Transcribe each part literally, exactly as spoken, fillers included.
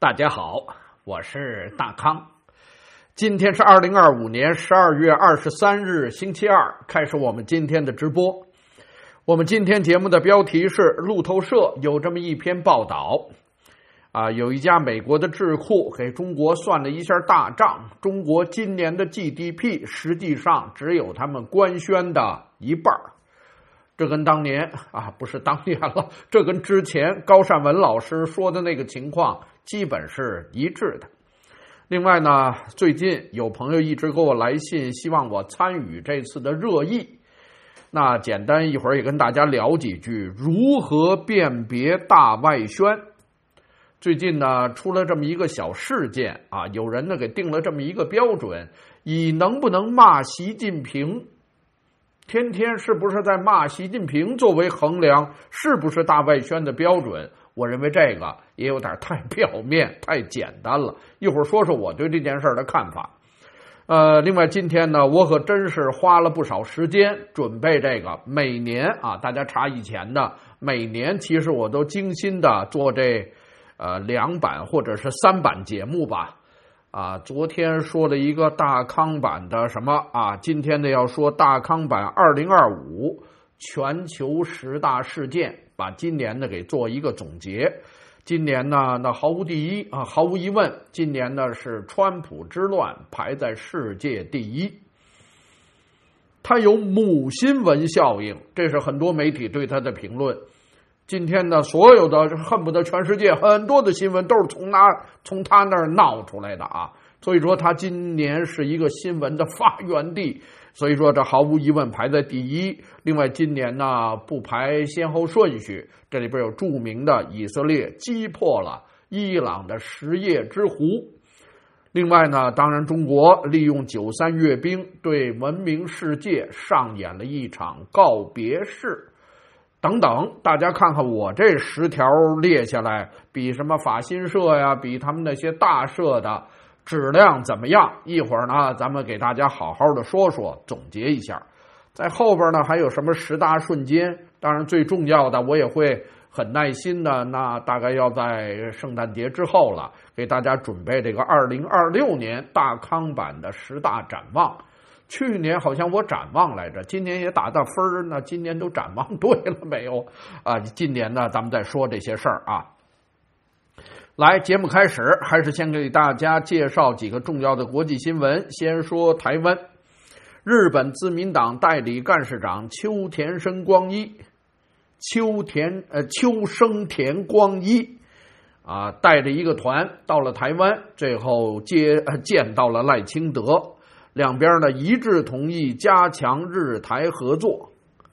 大家好，我是大康。今天是二零二五年十二月二十三日星期二，开始我们今天的直播。我们今天节目的标题是路透社有这么一篇报道啊，有一家美国的智库给中国算了一下大账，中国今年的 G D P 实际上只有他们官宣的一半。这跟当年啊，不是当年了，这跟之前高善文老师说的那个情况基本是一致的。另外呢，最近有朋友一直给我来信，希望我参与这次的热议。那简单一会儿也跟大家聊几句如何辨别大外宣。最近呢，出了这么一个小事件啊，有人呢给定了这么一个标准，以能不能骂习近平，天天是不是在骂习近平作为衡量是不是大外宣的标准。我认为这个也有点太表面太简单了，一会儿说说我对这件事的看法。呃，另外今天呢，我可真是花了不少时间准备这个每年啊，大家查以前的每年其实我都精心的做这呃两版或者是三版节目吧。啊，昨天说了一个大康版的什么啊，今天呢要说大康版二零二五全球十大事件，把今年呢给做一个总结。今年呢，那毫无第一啊，毫无疑问，今年呢是川普之乱排在世界第一。它有母新闻效应，这是很多媒体对它的评论。今天呢，所有的恨不得全世界很多的新闻都是从那从他那儿闹出来的啊，所以说他今年是一个新闻的发源地，所以说这毫无疑问排在第一。另外今年呢不排先后顺序，这里边有著名的以色列击破了伊朗的什叶之湖。另外呢，当然中国利用九三阅兵对文明世界上演了一场告别式。等等，大家看看我这十条列下来，比什么法新社呀，比他们那些大社的质量怎么样？一会儿呢，咱们给大家好好的说说，总结一下。在后边呢，还有什么十大瞬间？当然最重要的，我也会很耐心的，那大概要在圣诞节之后了，给大家准备这个二零二六年大康版的十大展望。去年好像我展望来着，今年也打打分儿呢，今年都展望对了没有啊？今年呢，咱们再说这些事儿啊。来，节目开始，还是先给大家介绍几个重要的国际新闻。先说台湾，日本自民党代理干事长秋田生光一，秋田呃秋生田光一啊，带着一个团到了台湾，最后接呃见到了赖清德。两边呢一致同意加强日台合作。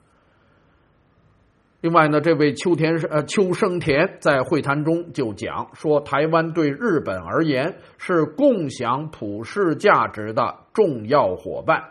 另外呢，这位秋田呃秋生田在会谈中就讲说，台湾对日本而言是共享普世价值的重要伙伴。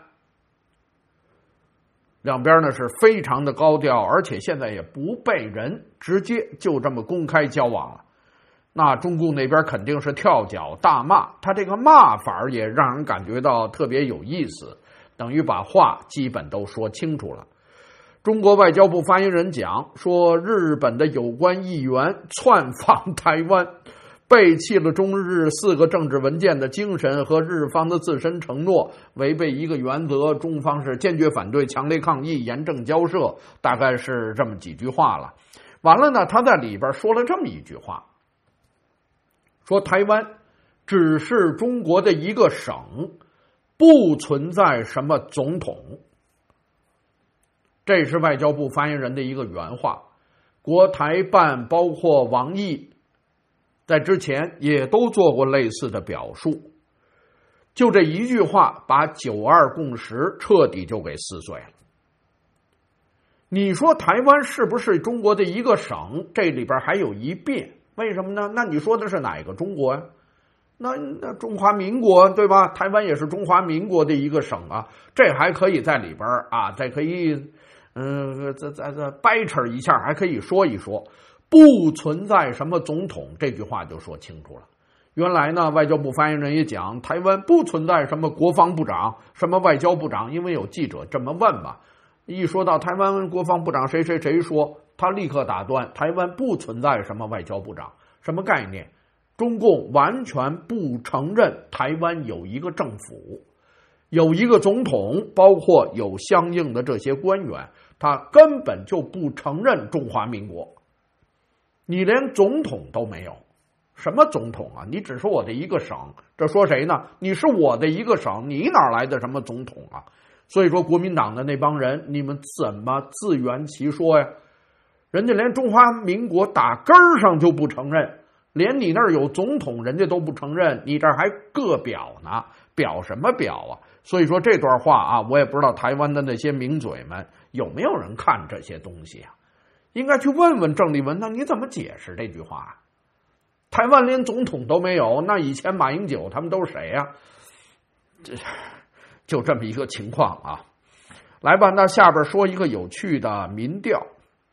两边呢是非常的高调，而且现在也不被人直接就这么公开交往了。那中共那边肯定是跳脚大骂，他这个骂法也让人感觉到特别有意思，等于把话基本都说清楚了。中国外交部发言人讲说，日本的有关议员窜访台湾，背弃了中日四个政治文件的精神和日方的自身承诺，违背一个原则，中方是坚决反对，强烈抗议，严正交涉，大概是这么几句话了。完了呢，他在里边说了这么一句话，说台湾只是中国的一个省，不存在什么总统。这是外交部发言人的一个原话。国台办包括王毅在之前也都做过类似的表述。就这一句话把九二共识彻底就给撕碎了。你说台湾是不是中国的一个省？这里边还有一变，为什么呢？那你说的是哪个中国呀？那那中华民国对吧？台湾也是中华民国的一个省啊，这还可以在里边啊，再可以嗯，再再再掰扯一下，还可以说一说，不存在什么总统，这句话就说清楚了。原来呢，外交部发言人也讲，台湾不存在什么国防部长、什么外交部长，因为有记者这么问嘛。一说到台湾国防部长谁谁谁说，他立刻打断，台湾不存在什么外交部长，什么概念？ 中共完全不承认台湾有一个政府，有一个总统，包括有相应的这些官员，他根本就不承认中华民国。你连总统都没有，什么总统啊？你只是我的一个省，这说谁呢？你是我的一个省，你哪来的什么总统啊？所以说国民党的那帮人，你们怎么自圆其说呀？人家连中华民国打根儿上就不承认，连你那儿有总统人家都不承认，你这儿还各表呢，表什么表啊？所以说这段话啊，我也不知道台湾的那些名嘴们有没有人看这些东西啊？应该去问问郑丽文，那你怎么解释这句话啊？台湾连总统都没有，那以前马英九他们都是谁呀？这就这么一个情况啊。来吧，那下边说一个有趣的民调。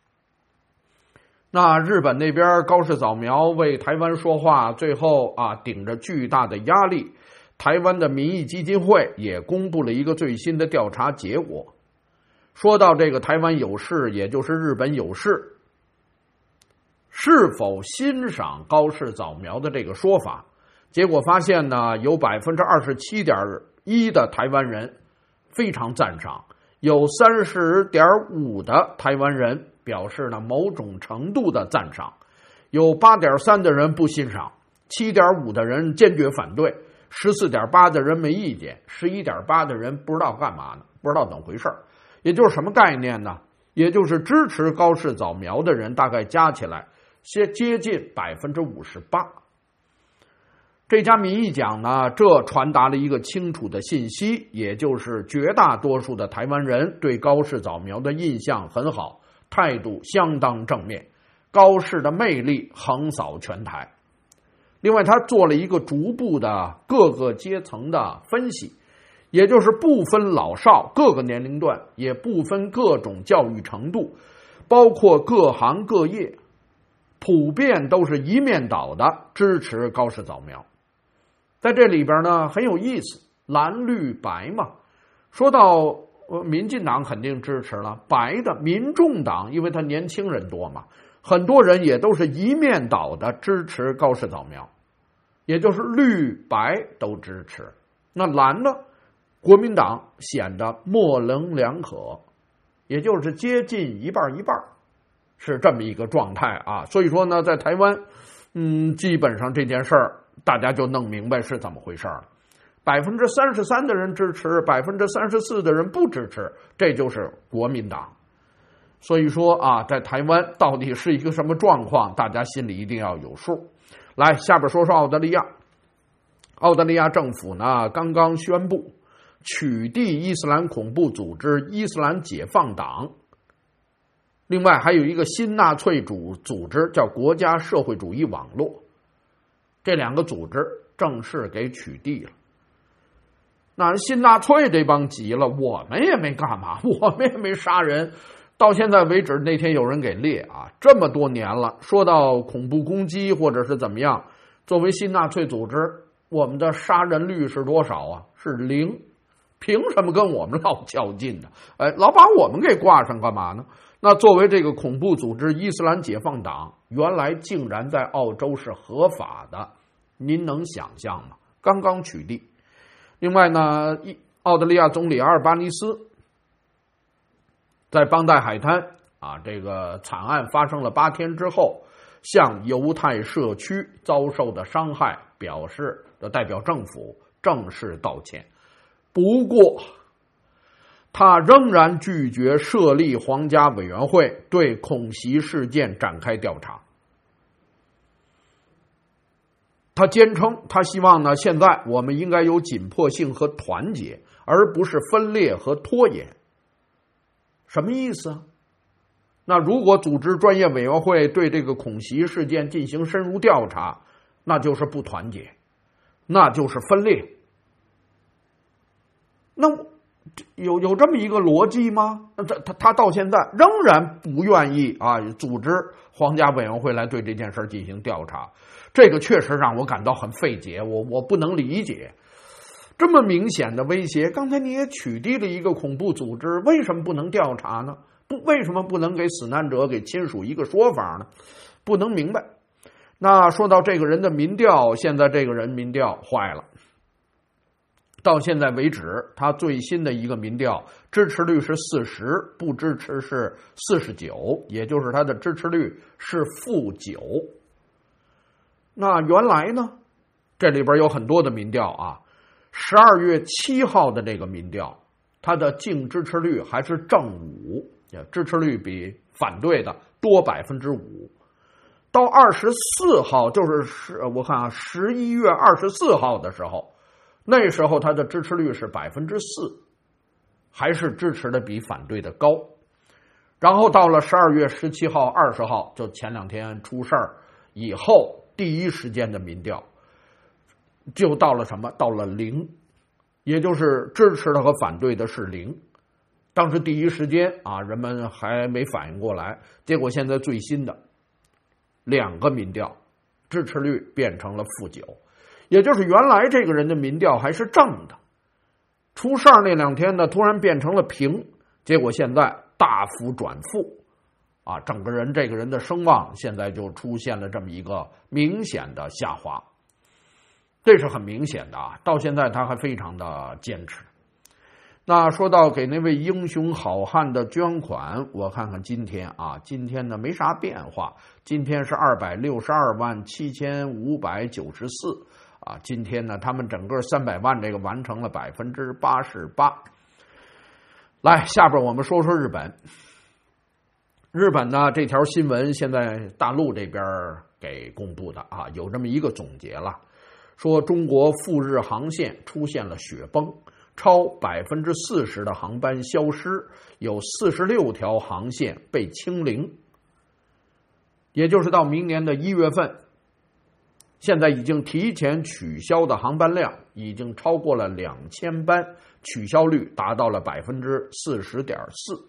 那日本那边高市早苗为台湾说话，最后啊顶着巨大的压力，台湾的民意基金会也公布了一个最新的调查结果。说到这个台湾有事，也就是日本有事，是否欣赏高市早苗的这个说法？结果发现呢，有 百分之二十七点一 的台湾人非常赞赏，有 三十点五 的台湾人表示呢某种程度的赞赏，有 八点三 的人不欣赏， 七点五 的人坚决反对， 十四点八 的人没意见， 十一点八 的人不知道干嘛呢，不知道怎么回事。也就是什么概念呢？也就是支持高市早苗的人大概加起来接接近 百分之五十八。这家民意讲呢，这传达了一个清楚的信息，也就是绝大多数的台湾人对高市早苗的印象很好，态度相当正面，高市的魅力横扫全台。另外他做了一个逐步的各个阶层的分析，也就是不分老少，各个年龄段，也不分各种教育程度，包括各行各业，普遍都是一面倒的支持高市早苗。在这里边呢很有意思，蓝绿白嘛。说到呃民进党肯定支持了，白的民众党，因为他年轻人多嘛，很多人也都是一面倒的支持高市早苗，也就是绿白都支持。那蓝呢？国民党显得模棱两可，也就是接近一半一半，是这么一个状态啊。所以说呢，在台湾，嗯，基本上这件事儿大家就弄明白是怎么回事了。百分之三十三的人支持，百分之三十四的人不支持，这就是国民党。所以说啊，在台湾到底是一个什么状况，大家心里一定要有数。来，下边说说澳大利亚。澳大利亚政府呢，刚刚宣布取缔伊斯兰恐怖组织伊斯兰解放党，另外还有一个新纳粹主组织叫国家社会主义网络，这两个组织正式给取缔了。那新纳粹这帮急了，我们也没干嘛，我们也没杀人，到现在为止，那天有人给列啊，这么多年了，说到恐怖攻击或者是怎么样，作为新纳粹组织，我们的杀人率是多少啊？是零。凭什么跟我们老较劲呢？哎，老把我们给挂上干嘛呢？那作为这个恐怖组织伊斯兰解放党，原来竟然在澳洲是合法的，您能想象吗？刚刚取缔。另外呢，澳大利亚总理阿尔巴尼斯在邦代海滩啊，这个惨案发生了八天之后，向犹太社区遭受的伤害表示的代表政府正式道歉。不过他仍然拒绝设立皇家委员会对恐袭事件展开调查。他坚称他希望呢，现在我们应该有紧迫性和团结，而不是分裂和拖延。什么意思啊？那如果组织专业委员会对这个恐袭事件进行深入调查，那就是不团结，那就是分裂。那有有这么一个逻辑吗？那他他到现在仍然不愿意啊，组织皇家委员会来对这件事进行调查，这个确实让我感到很费解，我我不能理解。这么明显的威胁，刚才你也取缔了一个恐怖组织，为什么不能调查呢？不，为什么不能给死难者给亲属一个说法呢？不能明白。 那说到这个人的民调，现在这个人民调坏了。到现在为止，他最新的一个民调支持率是四十，不支持是四十九，也就是他的支持率是负九。那原来呢，这里边有很多的民调啊，十二月七号的这个民调，他的净支持率还是正五，支持率比反对的多百分之五。到二十四号，就是十，我看啊，十一月二十四号的时候。那时候他的支持率是百分之四，还是支持的比反对的高。然后到了十二月十七号、二十号，就前两天出事儿以后，第一时间的民调就到了什么？到了零，也就是支持的和反对的是零。当时第一时间啊，人们还没反应过来，结果现在最新的两个民调，支持率变成了负九。也就是原来这个人的民调还是正的，出事儿那两天呢，突然变成了平，结果现在大幅转负，啊，整个人这个人的声望现在就出现了这么一个明显的下滑，这是很明显的啊。到现在他还非常的坚持。那说到给那位英雄好汉的捐款，我看看今天啊，今天呢没啥变化，今天是二百六十二万七千五百九十四。啊，今天呢，他们整个三百万这个完成了百分之八十八。来，下边我们说说日本。日本呢，这条新闻现在大陆这边给公布的啊，有这么一个总结了，说中国赴日航线出现了雪崩，超百分之四十的航班消失，有四十六条航线被清零，也就是到明年的一月份。现在已经提前取消的航班量已经超过了两千班，取消率达到了百分之四十点四。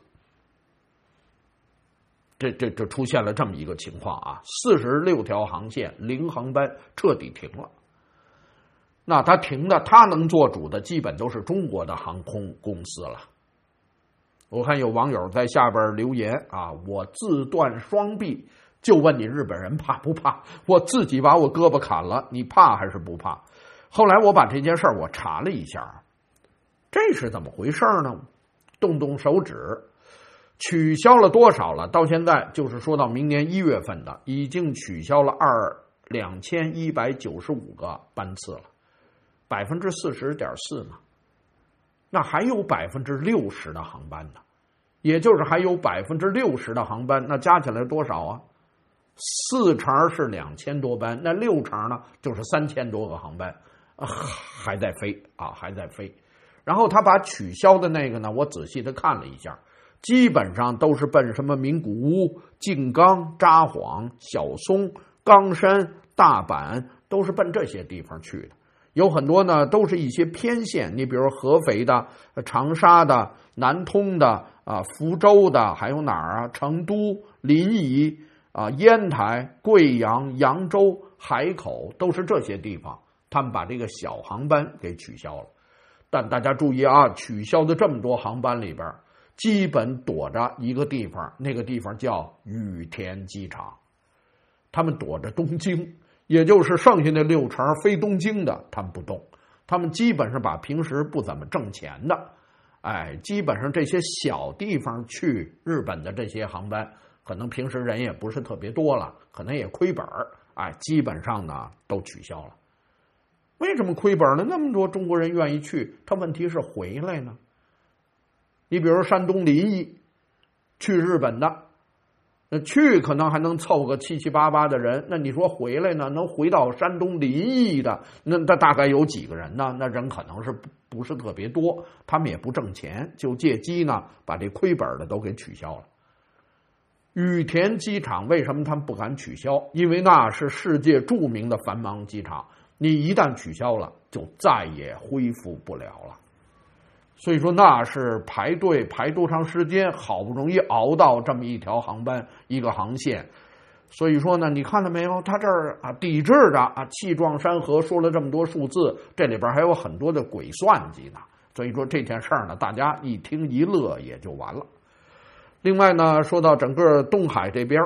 这这这出现了这么一个情况啊，四十六条航线零航班彻底停了。那他停的，他能做主的，基本都是中国的航空公司了。我看有网友在下边留言啊，我自断双臂。就问你日本人怕不怕？我自己把我胳膊砍了，你怕还是不怕？后来我把这件事儿我查了一下，这是怎么回事呢？动动手指，取消了多少了？到现在就是说到明年一月份的，已经取消了二两千一百九十五个班次了，百分之四十点四嘛。那还有百分之六十的航班呢，也就是还有百分之六十的航班，那加起来多少啊？四成是两千多班，那六成呢就是三千多个航班，啊，还在飞啊，还在飞。然后他把取消的那个呢，我仔细的看了一下，基本上都是奔什么名古屋、静冈、札幌、小松、冈山、大阪，都是奔这些地方去的。有很多呢都是一些偏县，你比如合肥的、长沙的、南通的啊、福州的，还有哪儿啊？成都、临沂。啊，烟台、贵阳、扬州、海口都是这些地方，他们把这个小航班给取消了。但大家注意啊，取消的这么多航班里边，基本躲着一个地方，那个地方叫羽田机场。他们躲着东京，也就是剩下的六成飞东京的，他们不动。他们基本上把平时不怎么挣钱的，哎，基本上这些小地方去日本的这些航班。可能平时人也不是特别多了，可能也亏本儿，哎，基本上呢都取消了。为什么亏本呢？那么多中国人愿意去，他问题是回来呢？你比如山东临沂，去日本的，那去可能还能凑个七七八八的人，那你说回来呢？能回到山东临沂的，那那大概有几个人呢？那人可能是不不是特别多，他们也不挣钱，就借机呢把这亏本的都给取消了。羽田机场为什么他们不敢取消？因为那是世界著名的繁忙机场，你一旦取消了，就再也恢复不了了。所以说那是排队排多长时间，好不容易熬到这么一条航班一个航线。所以说呢，你看到没有，他这儿啊抵制的啊气壮山河说了这么多数字，这里边还有很多的鬼算计呢。所以说这件事儿呢，大家一听一乐也就完了。另外呢，说到整个东海这边，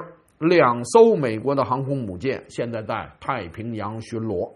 两艘美国的航空母舰现在在太平洋巡逻。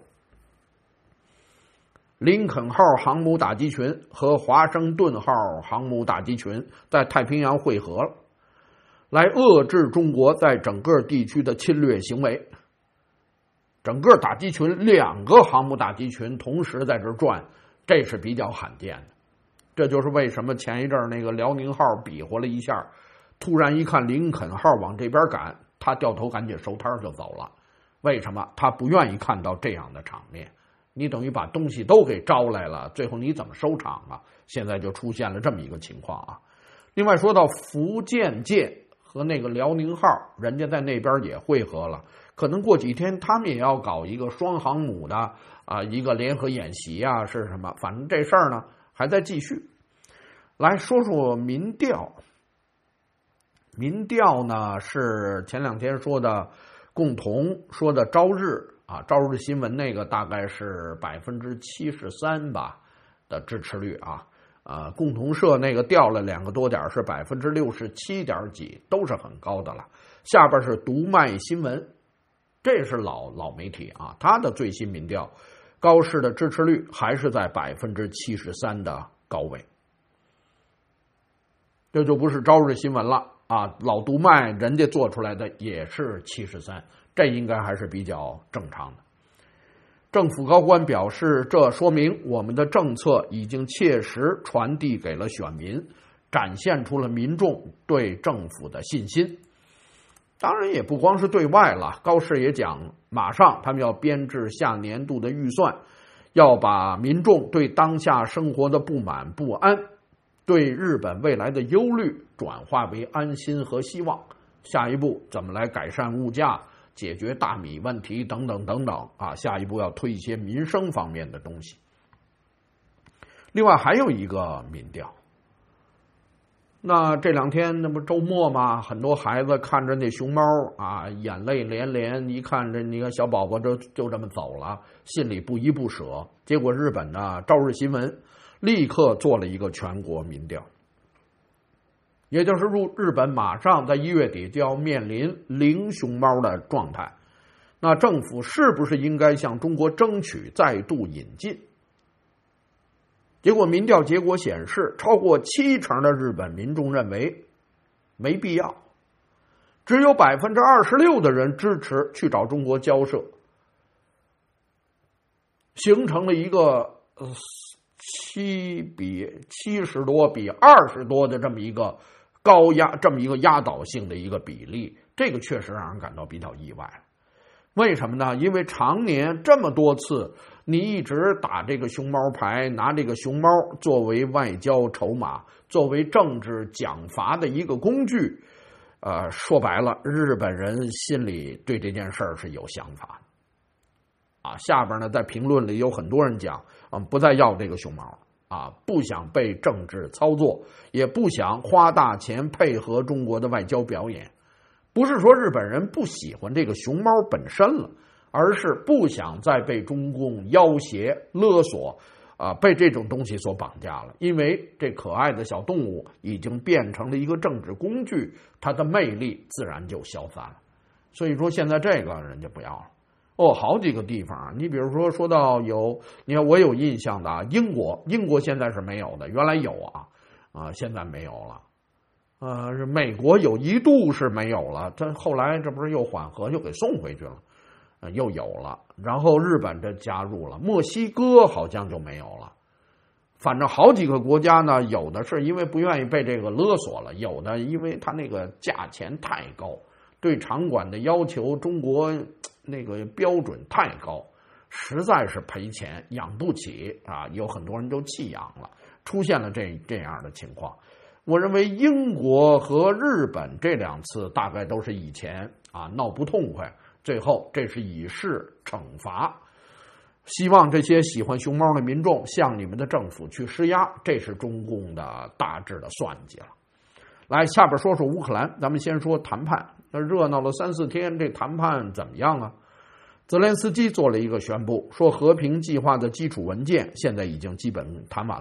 林肯号航母打击群和华盛顿号航母打击群在太平洋汇合了，来遏制中国在整个地区的侵略行为。整个打击群两个航母打击群同时在这转，这是比较罕见的。这就是为什么前一阵那个辽宁号比划了一下，突然一看林肯号往这边赶，他掉头赶紧收摊就走了。为什么？他不愿意看到这样的场面。你等于把东西都给招来了，最后你怎么收场啊？现在就出现了这么一个情况啊。另外说到福建舰和那个辽宁号，人家在那边也汇合了，可能过几天他们也要搞一个双航母的啊一个联合演习啊，是什么？反正这事儿呢还在继续。来说说民调，民调呢是前两天说的共同说的朝日。啊，朝日新闻那个大概是百分之七十三吧的支持率啊，呃，共同社那个掉了两个多点，是百分之六十七点几，都是很高的了。下边是读卖新闻，这是老老媒体啊，它的最新民调，高市的支持率还是在百分之七十三的高位，这就不是朝日新闻了啊，老读卖人家做出来的也是七十三。这应该还是比较正常的。政府高官表示，这说明我们的政策已经切实传递给了选民，展现出了民众对政府的信心。当然也不光是对外了，高市也讲，马上他们要编制下年度的预算，要把民众对当下生活的不满不安，对日本未来的忧虑转化为安心和希望。下一步怎么来改善物价，解决大米问题等等等等啊，下一步要推一些民生方面的东西。另外还有一个民调，那这两天那不周末吗？很多孩子看着那熊猫啊，眼泪连连，一看着你看小宝宝就就这么走了，心里不依不舍。结果日本的朝日新闻立刻做了一个全国民调，也就是入日本马上在一月底就要面临零熊猫的状态，那政府是不是应该向中国争取再度引进？结果民调结果显示，超过七成的日本民众认为没必要，只有百分之二十六的人支持去找中国交涉，形成了一个呃七比七十多比二十多的这么一个高压，这么一个压倒性的一个比例，这个确实让人感到比较意外。为什么呢？因为常年这么多次，你一直打这个熊猫牌，拿这个熊猫作为外交筹码，作为政治奖罚的一个工具，呃，说白了，日本人心里对这件事儿是有想法啊。下边呢，在评论里有很多人讲，嗯，不再要这个熊猫啊，不想被政治操作，也不想花大钱配合中国的外交表演。不是说日本人不喜欢这个熊猫本身了，而是不想再被中共要挟勒索啊，被这种东西所绑架了。因为这可爱的小动物已经变成了一个政治工具，它的魅力自然就消散了。所以说现在这个人家不要了。哦，好几个地方，你比如说说到有，你看我有印象的啊，英国，英国现在是没有的，原来有啊，啊，现在没有了。呃，美国有一度是没有了，这后来这不是又缓和，又给送回去了，呃，又有了。然后日本这加入了，墨西哥好像就没有了。反正好几个国家呢，有的是因为不愿意被这个勒索了，有的因为它那个价钱太高，对场馆的要求中国那个标准太高，实在是赔钱养不起啊，有很多人都弃养了，出现了这这样的情况。我认为英国和日本这两次大概都是以前啊闹不痛快，最后这是以示惩罚，希望这些喜欢熊猫的民众向你们的政府去施压，这是中共的大致的算计了。来，下边说说乌克兰，咱们先说谈判。那热闹了三四天，这谈判怎么样啊？泽连斯基做了一个宣布，说和平计划的基础文件现在已经基本谈完了，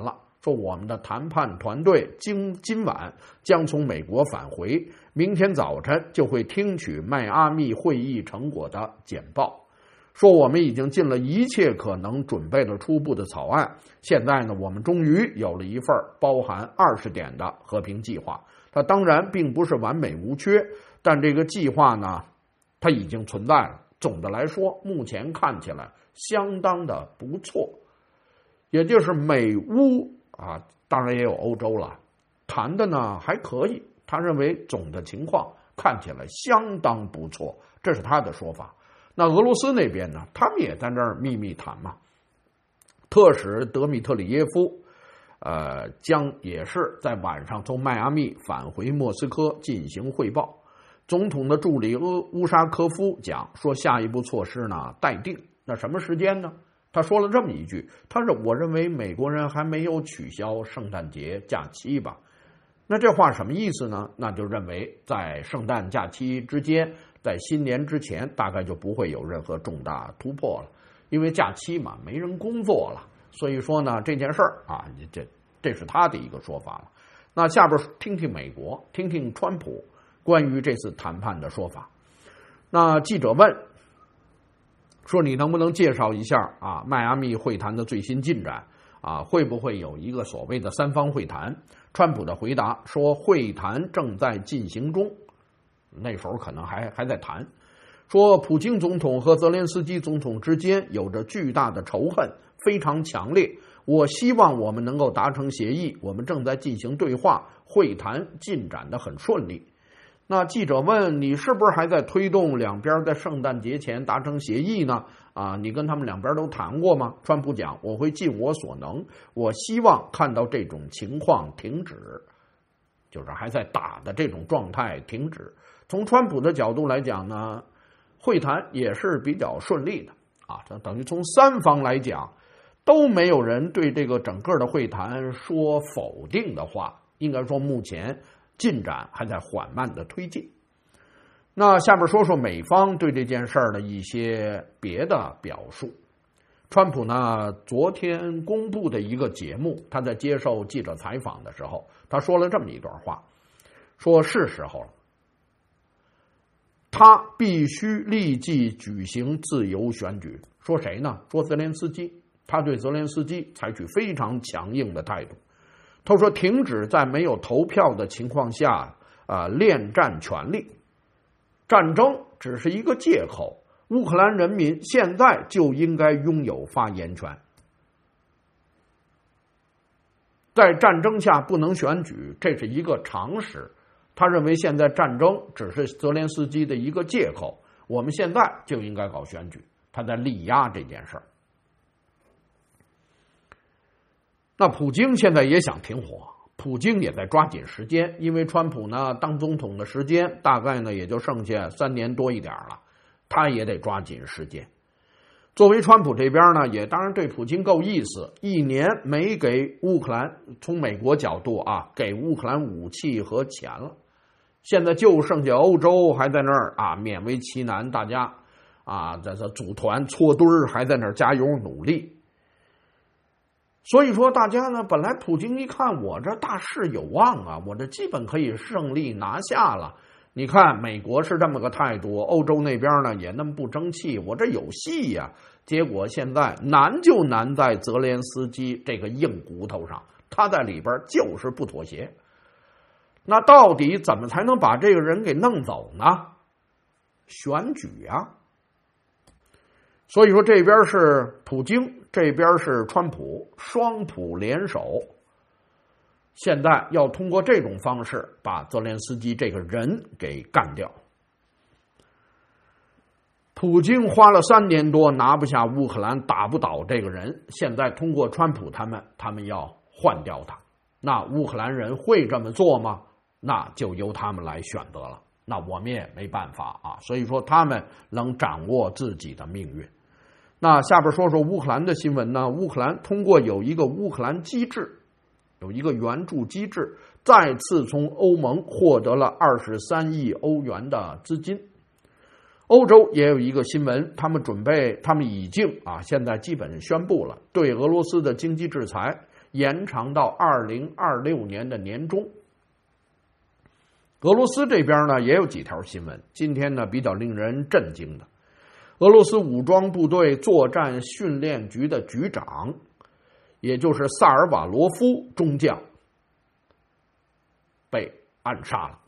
说我们的谈判团队今今晚将从美国返回，明天早晨就会听取迈阿密会议成果的简报。说我们已经尽了一切可能，准备了初步的草案。现在呢，我们终于有了一份包含二十点的和平计划。它当然并不是完美无缺，但这个计划呢，它已经存在了。总的来说，目前看起来相当的不错。也就是美乌啊，当然也有欧洲了，谈的呢还可以。他认为总的情况看起来相当不错，这是他的说法。那俄罗斯那边呢，他们也在那儿秘密谈嘛。特使德米特里耶夫，呃，将也是在晚上从迈阿密返回莫斯科进行汇报。总统的助理乌乌沙科夫讲说，下一步措施呢待定。那什么时间呢？他说了这么一句，他说：“我认为美国人还没有取消圣诞节假期吧？”那这话什么意思呢？那就认为在圣诞假期之间，在新年之前，大概就不会有任何重大突破了，因为假期嘛，没人工作了。所以说呢，这件事儿啊，这这是他的一个说法了。那下边听听美国，听听川普关于这次谈判的说法。那记者问说：“你能不能介绍一下啊，迈阿密会谈的最新进展？啊，会不会有一个所谓的三方会谈？”川普的回答说：“会谈正在进行中。”那时候可能还还在谈。说普京总统和泽连斯基总统之间有着巨大的仇恨，非常强烈。我希望我们能够达成协议，我们正在进行对话，会谈进展得很顺利。那记者问：“你是不是还在推动两边在圣诞节前达成协议呢？啊，你跟他们两边都谈过吗？”川普讲：“我会尽我所能，我希望看到这种情况停止，就是还在打的这种状态停止。”从川普的角度来讲呢，会谈也是比较顺利的啊，这等于从三方来讲都没有人对这个整个的会谈说否定的话，应该说目前进展还在缓慢的推进。那下面说说美方对这件事儿的一些别的表述。川普呢，昨天公布的一个节目，他在接受记者采访的时候，他说了这么一段话，说是时候了，他必须立即举行自由选举。说谁呢？说泽连斯基，他对泽连斯基采取非常强硬的态度。他说停止在没有投票的情况下啊恋战权力，战争只是一个借口，乌克兰人民现在就应该拥有发言权。在战争下不能选举，这是一个常识。他认为现在战争只是泽连斯基的一个借口，我们现在就应该搞选举，他在力压这件事儿。那普京现在也想停火，普京也在抓紧时间，因为川普呢当总统的时间大概呢也就剩下三年多一点了，他也得抓紧时间。作为川普这边呢，也当然对普京够意思，一年没给乌克兰，从美国角度啊，给乌克兰武器和钱了，现在就剩下欧洲还在那儿啊勉为其难，大家啊在这组团搓堆儿，还在那儿加油努力。所以说大家呢，本来普京一看我这大势有望啊，我这基本可以胜利拿下了。你看美国是这么个态度，欧洲那边呢也那么不争气，我这有戏呀。结果现在难就难在泽连斯基这个硬骨头上，他在里边就是不妥协。那到底怎么才能把这个人给弄走呢？选举啊。所以说这边是普京，这边是川普，双普联手，现在要通过这种方式把泽连斯基这个人给干掉。普京花了三年多拿不下乌克兰，打不倒这个人，现在通过川普他们，他们要换掉他。那乌克兰人会这么做吗？那就由他们来选择了，那我们也没办法啊。所以说他们能掌握自己的命运。那下边说说乌克兰的新闻呢？乌克兰通过有一个乌克兰机制，有一个援助机制，再次从欧盟获得了二十三亿欧元的资金。欧洲也有一个新闻，他们准备，他们已经啊，现在基本宣布了对俄罗斯的经济制裁， 延长到二零二六年的年中。俄罗斯这边呢也有几条新闻，今天呢比较令人震惊的，俄罗斯武装部队作战训练局的局长，也就是萨尔瓦罗夫中将被暗杀了。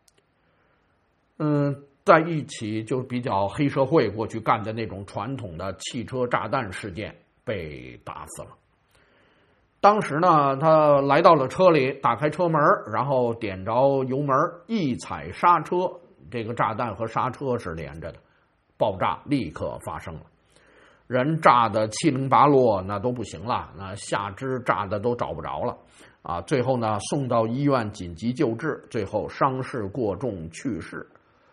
嗯，在一起就比较黑社会过去干的那种传统的汽车炸弹事件被打死了。当时呢，他来到了车里，打开车门，然后点着油门，一踩刹车，这个炸弹和刹车是连着的，爆炸立刻发生了，人炸的七零八落，那都不行了，那下肢炸的都找不着了啊！最后呢，送到医院紧急救治，最后伤势过重去世。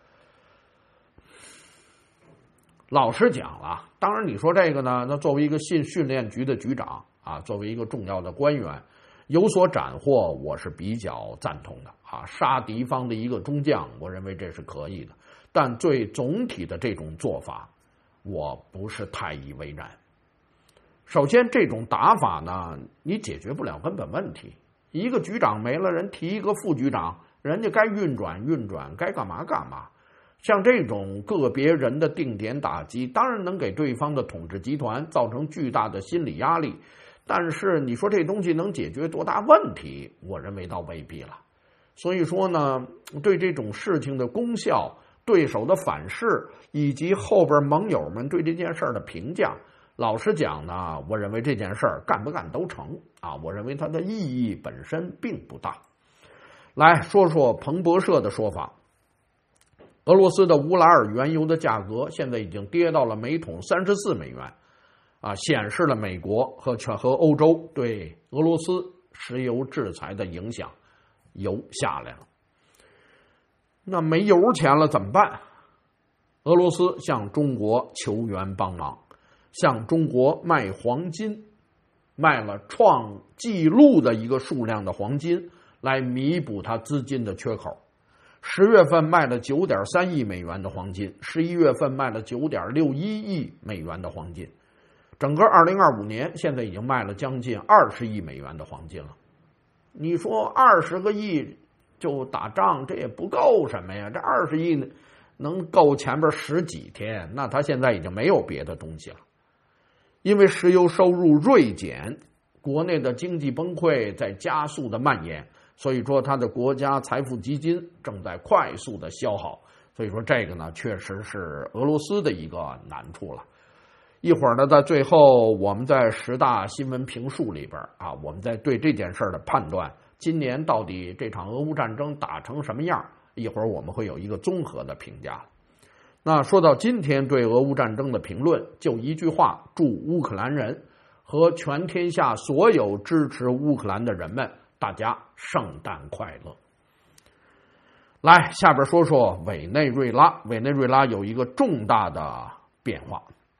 老实讲了，当然你说这个呢，那作为一个训训练局的局长啊，作为一个重要的官员，有所斩获，我是比较赞同的啊。杀敌方的一个中将，我认为这是可以的，但最总体的这种做法，我不是太以为然。首先，这种打法呢，你解决不了根本问题。一个局长没了，人提一个副局长，人家该运转运转，该干嘛干嘛。像这种个别人的定点打击，当然能给对方的统治集团造成巨大的心理压力，但是你说这东西能解决多大问题？我认为倒未必了。所以说呢，对这种事情的功效、对手的反噬，以及后边盟友们对这件事的评价，老实讲呢，我认为这件事干不干都成啊。我认为它的意义本身并不大。来说说彭博社的说法。俄罗斯的乌拉尔原油的价格现在已经跌到了每桶三十四美元，啊，显示了美国和全和欧洲对俄罗斯石油制裁的影响，油下来了。那没油钱了怎么办？俄罗斯向中国求援帮忙，向中国卖黄金，卖了创纪录的一个数量的黄金，来弥补它资金的缺口。十月份卖了 九点三亿美元的黄金，十一月份卖了 九点六一亿美元的黄金，整个二零二五年现在已经卖了将近二十亿美元的黄金了。你说二十个亿就打仗，这也不够什么呀？这二十亿能够前边十几天，那他现在已经没有别的东西了。因为石油收入锐减，国内的经济崩溃在加速的蔓延，所以说他的国家财富基金正在快速的消耗，所以说这个呢确实是俄罗斯的一个难处了。一会儿呢，在最后我们在十大新闻评述里边啊，我们在对这件事的判断，今年到底这场俄乌战争打成什么样，一会儿我们会有一个综合的评价。那说到今天对俄乌战争的评论，就一句话，祝乌克兰人和全天下所有支持乌克兰的人们，大家圣诞快乐。来，下边说说委内瑞拉。委内瑞拉有一个重大的变化，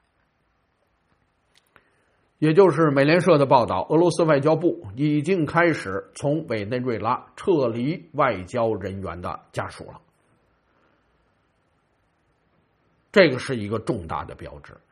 也就是美联社的报道，俄罗斯外交部已经开始从委内瑞拉撤离外交人员的家属了。这个是一个重大的标志。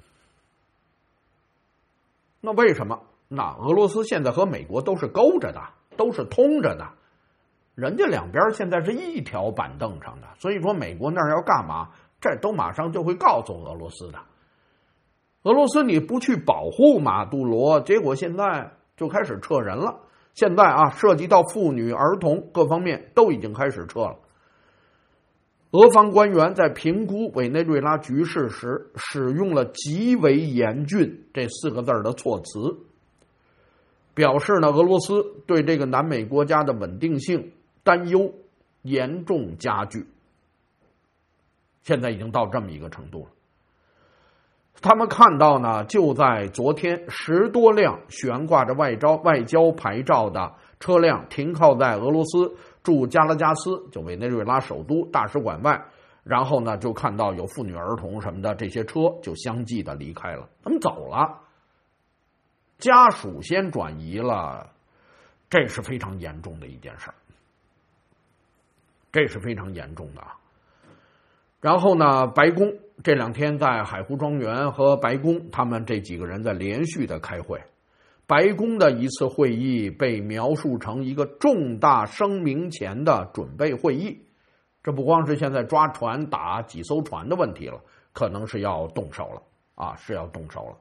那为什么？那俄罗斯现在和美国都是勾着的，都是通着的，人家两边现在是一条板凳上的，所以说美国那儿要干嘛，这都马上就会告诉俄罗斯的。俄罗斯你不去保护马杜罗，结果现在就开始撤人了。现在啊，涉及到妇女、儿童各方面都已经开始撤了。俄方官员在评估委内瑞拉局势时，使用了极为严峻这四个字的措辞，表示呢，俄罗斯对这个南美国家的稳定性担忧严重加剧。现在已经到这么一个程度了。他们看到呢，就在昨天，十多辆悬挂着外交外交牌照的车辆停靠在俄罗斯驻加拉加斯，就委内瑞拉首都大使馆外，然后呢，就看到有妇女儿童什么的这些车就相继的离开了，他们走了，家属先转移了，这是非常严重的一件事儿，这是非常严重的啊。然后呢，白宫这两天在海湖庄园和白宫，他们这几个人在连续的开会， 白宫的一次会议被描述成一个重大声明前的准备会议，这不光是现在抓船打几艘船的问题了，可能是要动手了啊，是要动手了。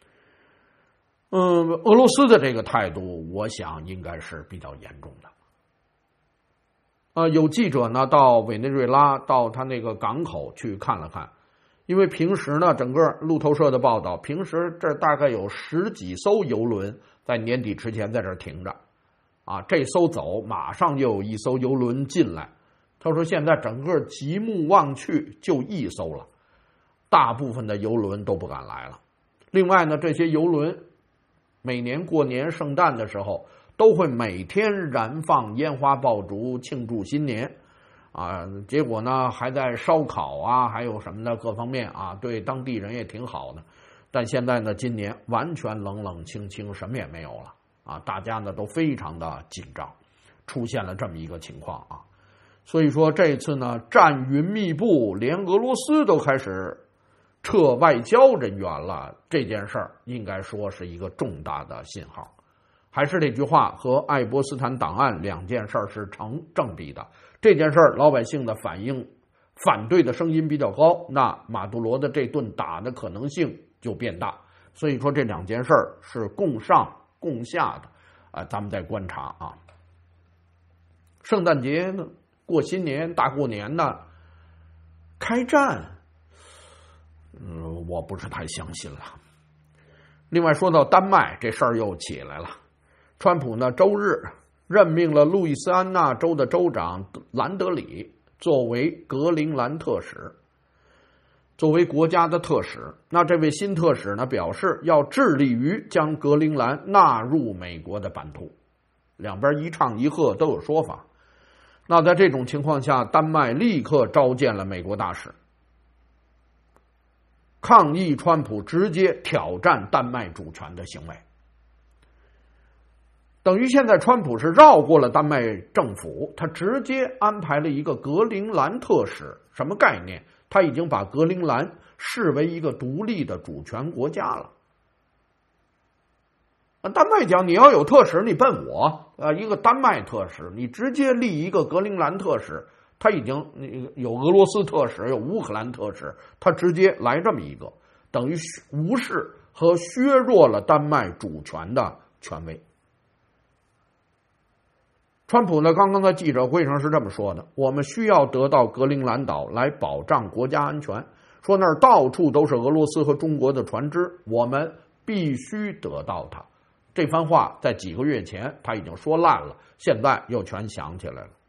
嗯，俄罗斯的这个态度，我想应该是比较严重的。呃，有记者呢到委内瑞拉，到他那个港口去看了看，因为平时呢，整个路透社的报道，平时这大概有十几艘游轮在年底之前在这儿停着，啊，这艘走，马上又有一艘游轮进来。他说现在整个极目望去就一艘了，大部分的游轮都不敢来了。另外呢，这些游轮每年过年圣诞的时候都会每天燃放烟花爆竹庆祝新年啊，结果呢还在烧烤啊，还有什么的各方面啊，对当地人也挺好的。但现在呢，今年完全冷冷清清，什么也没有了啊，大家呢都非常的紧张，出现了这么一个情况啊。所以说这次呢战云密布，连俄罗斯都开始撤外交人员了，这件事儿应该说是一个重大的信号。还是这句话，和爱波斯坦档案两件事是成正比的。这件事老百姓的反应反对的声音比较高，那马杜罗的这顿打的可能性就变大。所以说这两件事是共上共下的啊，咱们再观察啊。圣诞节呢，过新年大过年的开战，嗯，我不是太相信了。另外说到丹麦，这事儿又起来了。川普呢周日任命了路易斯安那州的州长兰德里作为格陵兰特使，作为国家的特使。那这位新特使呢表示要致力于将格陵兰纳入美国的版图，两边一唱一和都有说法。那在这种情况下，丹麦立刻召见了美国大使，抗议川普直接挑战丹麦主权的行为。等于现在川普是绕过了丹麦政府，他直接安排了一个格陵兰特使。什么概念？他已经把格陵兰视为一个独立的主权国家了。丹麦讲你要有特使，你奔我，呃，一个丹麦特使，你直接立一个格陵兰特使，他已经有俄罗斯特使，有乌克兰特使，他直接来这么一个，等于无视和削弱了丹麦主权的权威。川普呢，刚刚在记者会上是这么说的：我们需要得到格陵兰岛来保障国家安全，说那儿到处都是俄罗斯和中国的船只，我们必须得到它。这番话在几个月前他已经说烂了，现在又全想起来了。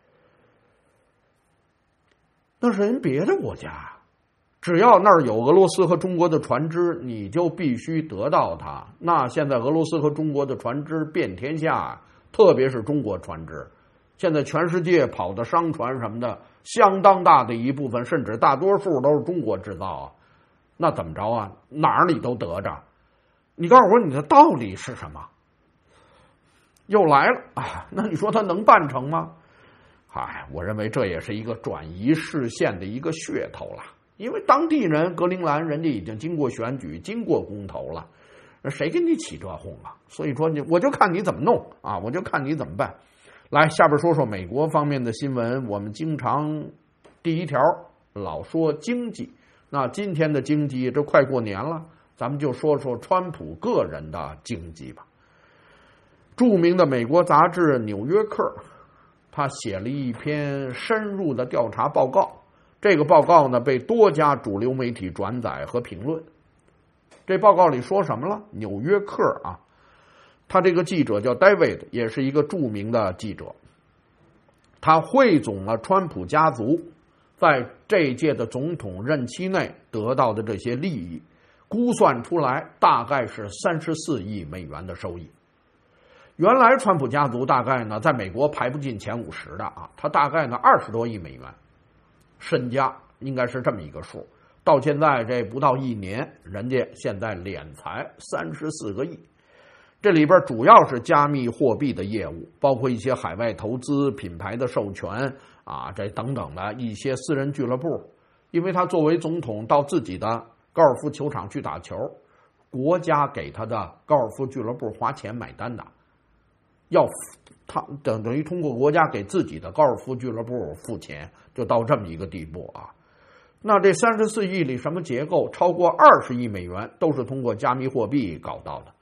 那是人别的国家，只要那儿有俄罗斯和中国的船只，你就必须得到它。那现在俄罗斯和中国的船只遍天下，特别是中国船只，现在全世界跑的商船什么的，相当大的一部分，甚至大多数都是中国制造啊。那怎么着啊？哪儿你都得着。你告诉我你的道理是什么？又来了啊！那你说他能办成吗？哎，我认为这也是一个转移视线的一个噱头了。因为当地人格陵兰人家已经经过选举，经过公投了，谁给你起这哄啊？所以说你我就看你怎么弄啊，我就看你怎么办。来，下边说说美国方面的新闻。我们经常第一条老说经济，那今天的经济这快过年了。咱们就说说川普个人的经济吧。著名的美国杂志《纽约客》，他写了一篇深入的调查报告。这个报告呢，被多家主流媒体转载和评论。这报告里说什么了？《纽约客》啊，他这个记者叫 David， 也是一个著名的记者。他汇总了川普家族在这一届的总统任期内得到的这些利益。估算出来大概是三十四亿美元的收益。原来川普家族大概呢在美国排不进前五十的啊，他大概呢二十多亿美元身家，应该是这么一个数。到现在这不到一年，人家现在敛财三十四个亿。这里边主要是加密货币的业务，包括一些海外投资、品牌的授权啊，这等等的一些私人俱乐部。因为他作为总统到自己的高尔夫球场去打球， 国家给他的高尔夫俱乐部花钱买单的，要他等等于通过国家给自己的高尔夫俱乐部付钱，就到这么一个地步啊。那这三十四亿里什么结构？超过二十亿美元都是通过加密货币搞到的。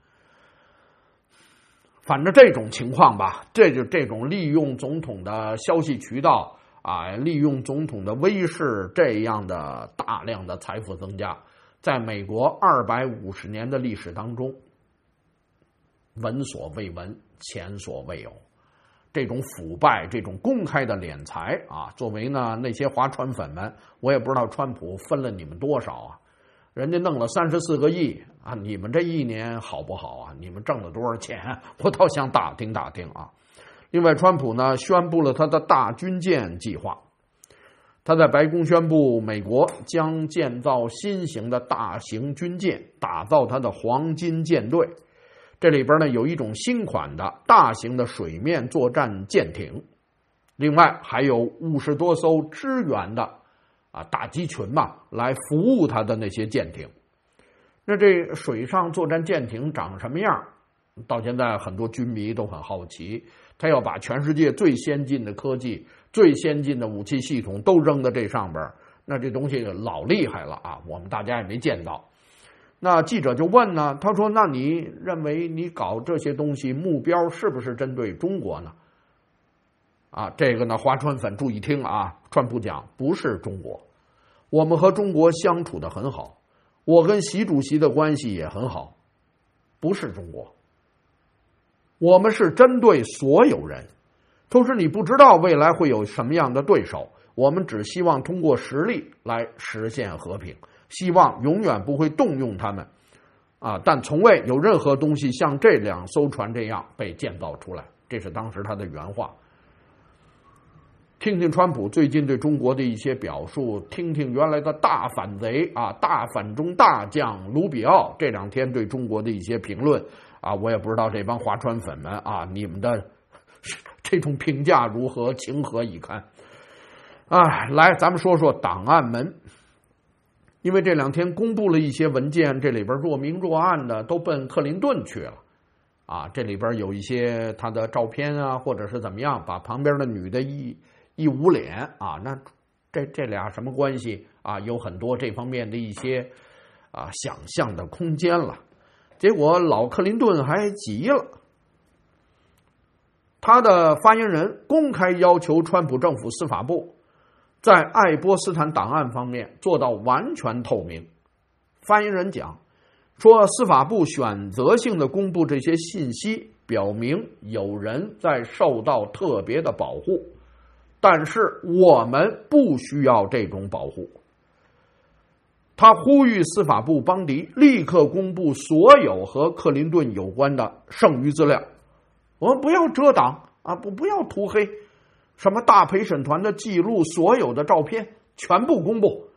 反正这种情况吧，这就这种利用总统的消息渠道啊，利用总统的威势，这样的大量的财富增加，在美国二百五十年的历史当中，闻所未闻，前所未有。这种腐败，这种公开的敛财啊，作为呢那些划船粉们，我也不知道川普分了你们多少啊，人家弄了三十四个亿啊，你们这一年好不好啊？你们挣了多少钱？我倒想打听打听啊。另外，川普呢宣布了他的大军舰计划，他在白宫宣布，美国将建造新型的大型军舰，打造他的黄金舰队。这里边呢有一种新款的大型的水面作战舰艇，另外还有五十多艘支援的啊打击群嘛，来服务他的那些舰艇。那这水上作战舰艇长什么样？到现在很多军迷都很好奇。他要把全世界最先进的科技、最先进的武器系统都扔到这上边，那这东西老厉害了啊！我们大家也没见到。那记者就问呢，他说：“那你认为你搞这些东西目标是不是针对中国呢？”啊，这个呢，划船粉注意听啊，川普讲不是中国，我们和中国相处的很好，我跟习主席的关系也很好，不是中国，我们是针对所有人。同时，你不知道未来会有什么样的对手，我们只希望通过实力来实现和平。希望永远不会动用他们，啊！但从未有任何东西像这两艘船这样被建造出来，这是当时他的原话。听听川普最近对中国的一些表述，听听原来的大反贼啊，大反中大将卢比奥这两天对中国的一些评论啊，我也不知道这帮划船粉们啊，你们的这种评价如何，情何以堪？啊，来，咱们说说档案门。因为这两天公布了一些文件，这里边若明若暗的都奔克林顿去了，啊，这里边有一些他的照片啊，或者是怎么样，把旁边的女的一一捂脸啊，那这这俩什么关系啊？有很多这方面的一些啊想象的空间了。结果老克林顿还急了，他的发言人公开要求川普政府司法部在爱波斯坦档案方面做到完全透明。发言人讲说，司法部选择性的公布这些信息，表明有人在受到特别的保护，但是我们不需要这种保护。他呼吁司法部邦迪立刻公布所有和克林顿有关的剩余资料，我们不要遮挡啊，不不要涂黑，什么大陪审团的记录，所有的照片全部公布。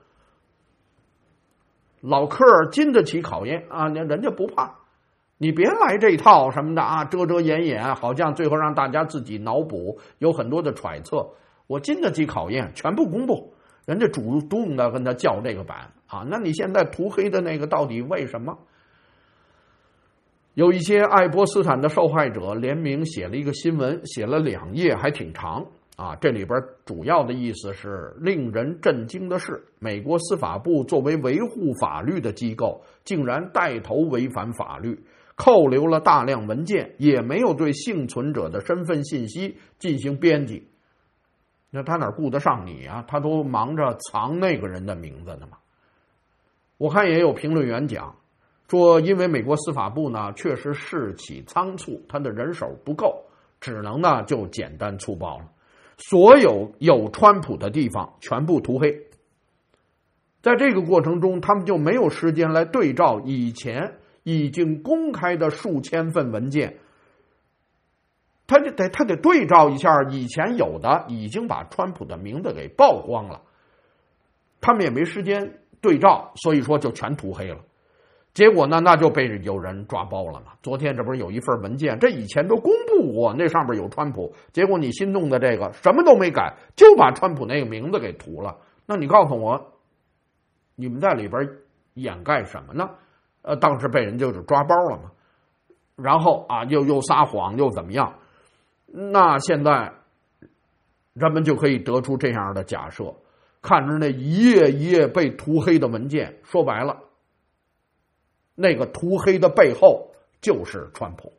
老克尔经得起考验啊，人家不怕，你别来这套什么的啊，遮遮掩掩，好像最后让大家自己脑补，有很多的揣测。我经得起考验，全部公布。人家主动的跟他叫这个板啊，那你现在涂黑的那个到底为什么？有一些爱波斯坦的受害者联名写了一个新闻，写了两页，还挺长啊。这里边主要的意思是，令人震惊的是，美国司法部作为维护法律的机构，竟然带头违反法律，扣留了大量文件，也没有对幸存者的身份信息进行编辑。那他哪顾得上你啊？他都忙着藏那个人的名字呢嘛。我看也有评论员讲说，因为美国司法部呢确实事起仓促，他的人手不够，只能呢就简单粗暴了，所有有川普的地方全部涂黑。在这个过程中，他们就没有时间来对照以前已经公开的数千份文件，他就得他得对照一下以前有的已经把川普的名字给曝光了，他们也没时间对照，所以说就全涂黑了。结果呢，那就被有人抓包了嘛。昨天这不是有一份文件，这以前都公布过，那上面有川普，结果你新弄的这个什么都没改，就把川普那个名字给涂了。那你告诉我，你们在里边掩盖什么呢？ 呃，当时被人就是抓包了嘛，然后啊又又撒谎又怎么样？那现在人们就可以得出这样的假设，看着那一页一页被涂黑的文件，说白了，那个涂黑的背后就是川普。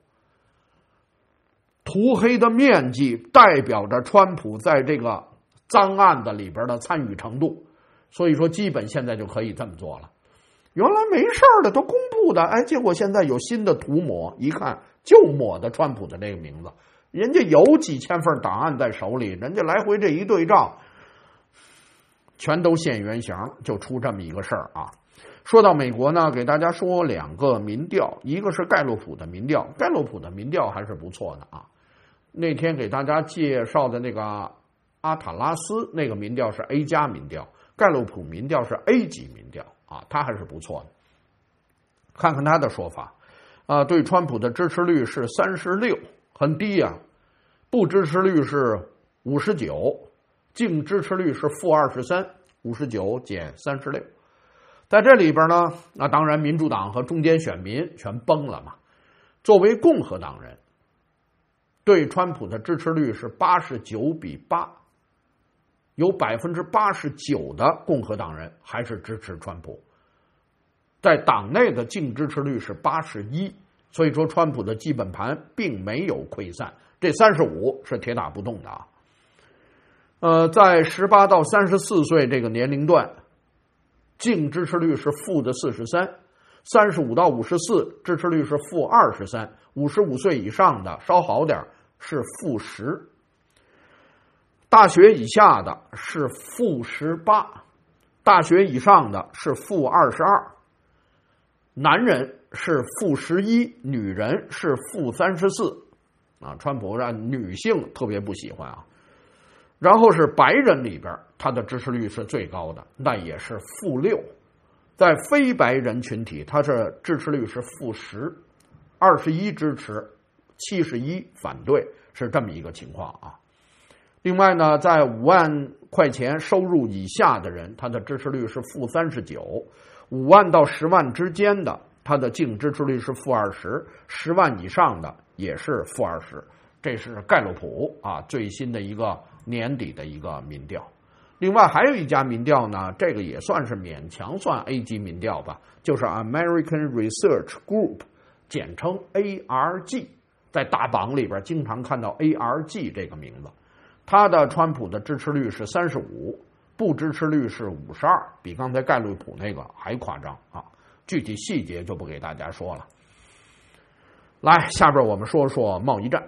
涂黑的面积代表着川普在这个脏案子里边的参与程度，所以说基本现在就可以这么做了。原来没事的都公布的，哎，结果现在有新的涂抹，一看就抹的川普的这个名字，人家有几千份档案在手里，人家来回这一对照，全都现原形，就出这么一个事儿啊。说到美国呢，给大家说两个民调，一个是盖洛普的民调，盖洛普的民调还是不错的啊。那天给大家介绍的那个阿塔拉斯那个民调是 A 加民调，盖洛普民调是 A 级民调啊，他还是不错的。看看他的说法啊，对川普的支持率是三十六，很低啊，不支持率是五十九，净支持率是负二十三，五十九减三十六。在这里边呢，那当然民主党和中间选民全崩了嘛。作为共和党人，对川普的支持率是八十九比八，有百分之八十九的共和党人还是支持川普。在党内的净支持率是八十一，所以说川普的基本盘并没有溃散，这三十五是铁打不动的啊。呃，在十八到三十四岁这个年龄段，净支持率是负的四十三，三十五到五十四支持率是负二十三，五十五岁以上的稍好点是负十，大学以下的是负十八，大学以上的是负二十二，男人是负十一，女人是负三十四，啊，川普让女性特别不喜欢啊。然后是白人里边，他的支持率是最高的，那也是负六。在非白人群体，他是支持率是负十，二十一支持，七十一反对，是这么一个情况啊。另外呢，在五万块钱收入以下的人，他的支持率是负三十九，五万到十万之间的，他的净支持率是负二十，十万以上的也是负二十。这是盖洛普啊最新的一个年底的一个民调。另外还有一家民调呢，这个也算是勉强算 A 级民调吧，就是 American Research Group， 简称 A R G， 在大榜里边经常看到 A R G 这个名字。他的川普的支持率是三十五，不支持率是五十二，比刚才盖洛普那个还夸张啊。具体细节就不给大家说了。来，下边我们说说贸易战。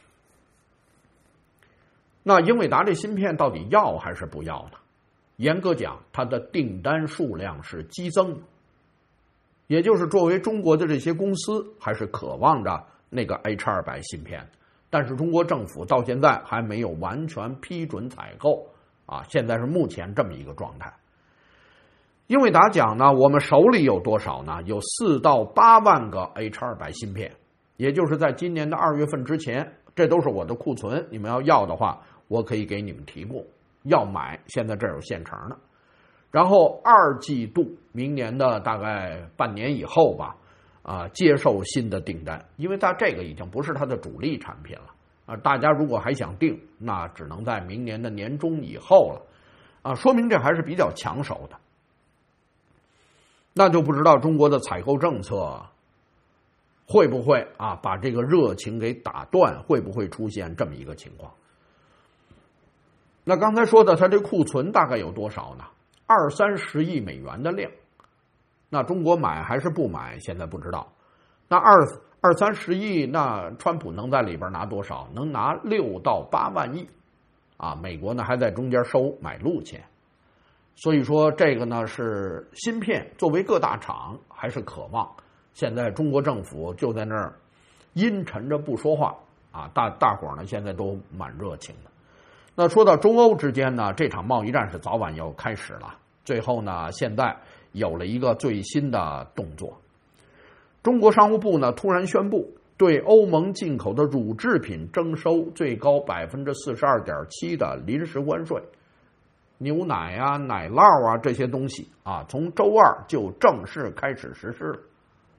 那英伟达这芯片到底要还是不要呢？严格讲，它的订单数量是激增的，也就是作为中国的这些公司还是渴望着那个 H 二百 芯片，但是中国政府到现在还没有完全批准采购啊，现在是目前这么一个状态。英伟达讲呢，我们手里有多少呢？有四到八万个 H 二百 芯片，也就是在今年的二月份之前，这都是我的库存，你们要要的话我可以给你们提供，要买现在这有现成的。然后二季度明年的大概半年以后吧，啊，接受新的订单，因为它这个已经不是它的主力产品了啊，大家如果还想订，那只能在明年的年中以后了啊，说明这还是比较抢手的。那就不知道中国的采购政策会不会啊把这个热情给打断，会不会出现这么一个情况？那刚才说的它这库存大概有多少呢？二三十亿美元的量。那中国买还是不买？现在不知道。那二二三十亿，那川普能在里边拿多少？能拿六到八万亿啊！美国呢还在中间收买路钱。所以说这个呢是芯片作为各大厂还是渴望，现在中国政府就在那儿阴沉着不说话啊，大大伙儿呢现在都蛮热情的。那说到中欧之间呢，这场贸易战是早晚要开始了。最后呢，现在有了一个最新的动作，中国商务部呢突然宣布对欧盟进口的乳制品征收最高百分之四十二点七的临时关税，牛奶啊、奶酪啊这些东西啊，从周二就正式开始实施了。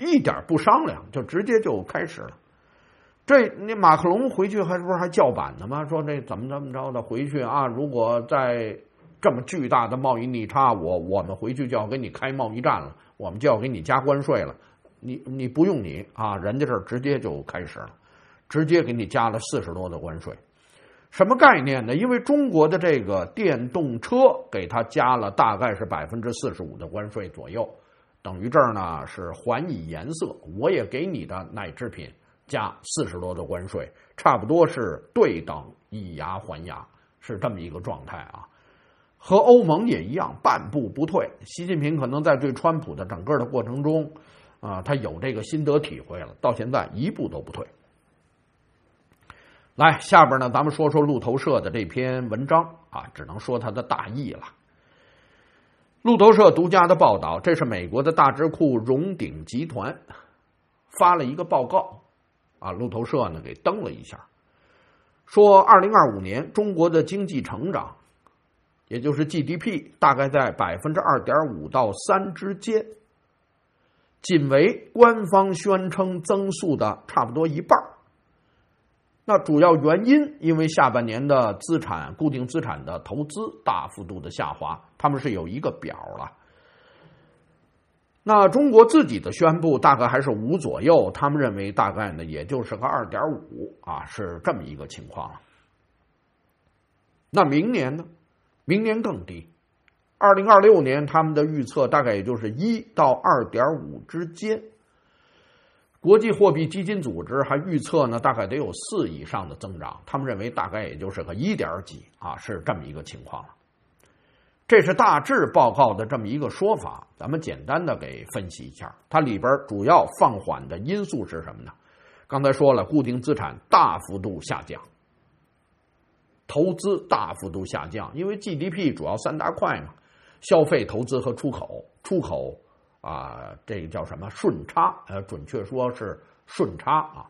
一点不商量，就直接就开始了。这你马克龙回去还不是还叫板呢吗？说这怎么怎么着的回去啊？如果在这么巨大的贸易逆差，我我们回去就要给你开贸易战了，我们就要给你加关税了。你你不用你啊，人家这直接就开始了，直接给你加了四十多的关税。什么概念呢？因为中国的这个电动车给它加了大概是百分之四十五的关税左右，等于这儿呢是还以颜色，我也给你的奶制品加四十多的关税，差不多是对等，以牙还牙，是这么一个状态啊。和欧盟也一样，半步不退。习近平可能在对川普的整个的过程中啊、呃，他有这个心得体会了，到现在一步都不退。来，下边呢，咱们说说路透社的这篇文章啊，只能说它的大意了。路透社独家的报道，这是美国的大智库荣鼎集团发了一个报告啊，路透社呢给登了一下，说二零二五年中国的经济成长，也就是 G D P 大概在百分之二点五到三之间，仅为官方宣称增速的差不多一半。那主要原因，因为下半年的资产固定资产的投资大幅度的下滑，他们是有一个表了。那中国自己的宣布大概还是五左右，他们认为大概呢也就是个 二点五 啊，是这么一个情况。那明年呢？明年更低，二零二六年他们的预测大概也就是一到 二点五 之间。国际货币基金组织还预测呢，大概得有四以上的增长，他们认为大概也就是个一点几啊，是这么一个情况了。这是大致报告的这么一个说法，咱们简单的给分析一下，它里边主要放缓的因素是什么呢？刚才说了，固定资产大幅度下降，投资大幅度下降，因为 G D P 主要三大块嘛，消费、投资和出口，出口啊，这个叫什么顺差？呃，准确说是顺差啊。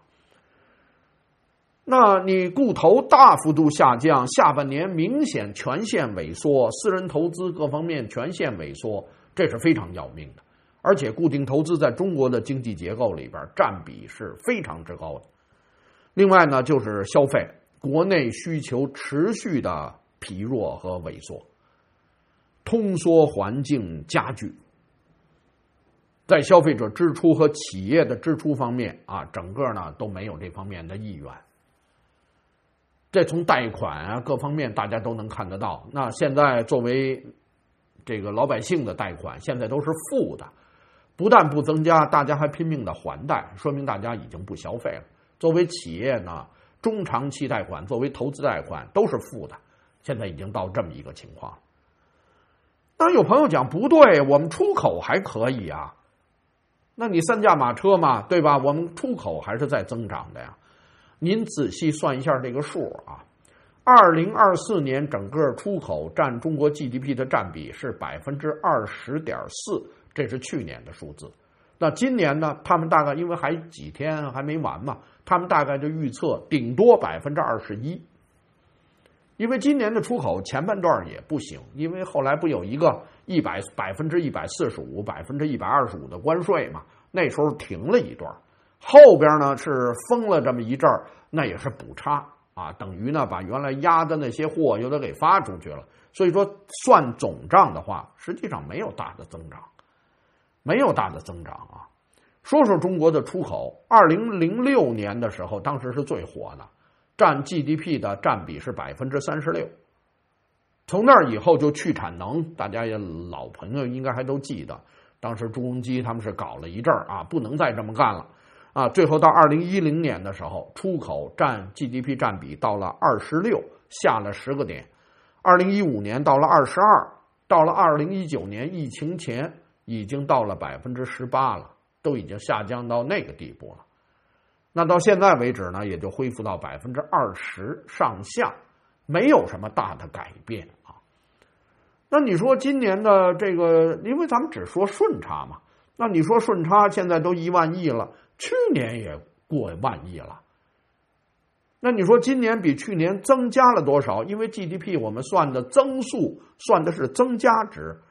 那你固投大幅度下降，下半年明显全线萎缩，私人投资各方面全线萎缩，这是非常要命的。而且固定投资在中国的经济结构里边占比是非常之高的。另外呢，就是消费，国内需求持续的疲弱和萎缩，通缩环境加剧。在消费者支出和企业的支出方面啊，整个呢都没有这方面的意愿。这从贷款啊各方面大家都能看得到。那现在作为这个老百姓的贷款，现在都是负的，不但不增加，大家还拼命的还贷，说明大家已经不消费了。作为企业呢，中长期贷款作为投资贷款都是负的，现在已经到这么一个情况。那有朋友讲不对，我们出口还可以啊。那你三驾马车嘛，对吧？我们出口还是在增长的呀。您仔细算一下这个数啊，二零二四年整个出口占中国 G D P 的占比是百分之二十点四，这是去年的数字。那今年呢，他们大概因为还几天还没完嘛，他们大概就预测顶多百分之二十一。因为今年的出口前半段也不行，因为后来不有一个一百百分之一百四十五、百分之一百二十五的关税嘛？那时候停了一段，后边呢是封了这么一阵儿，那也是补差啊，等于呢把原来压的那些货又得给发出去了。所以说算总账的话，实际上没有大的增长，没有大的增长啊。说说中国的出口，二零零六年的时候，当时是最火的。占 G D P 的占比是百分之三十六，从那儿以后就去产能，大家也老朋友应该还都记得，当时朱镕基他们是搞了一阵儿啊，不能再这么干了啊。最后到二零一零年的时候，出口占 G D P 占比到了二十六，下了十个点。二零一五年到了二十二，到了二零一九年疫情前已经到了百分之十八了，都已经下降到那个地步了。那到现在为止呢，也就恢复到百分之二十上下，没有什么大的改变啊。那你说今年的这个，因为咱们只说顺差嘛，那你说顺差现在都一万亿了，去年也过万亿了。那你说今年比去年增加了多少？因为 G D P 我们算的增速算的是增加值，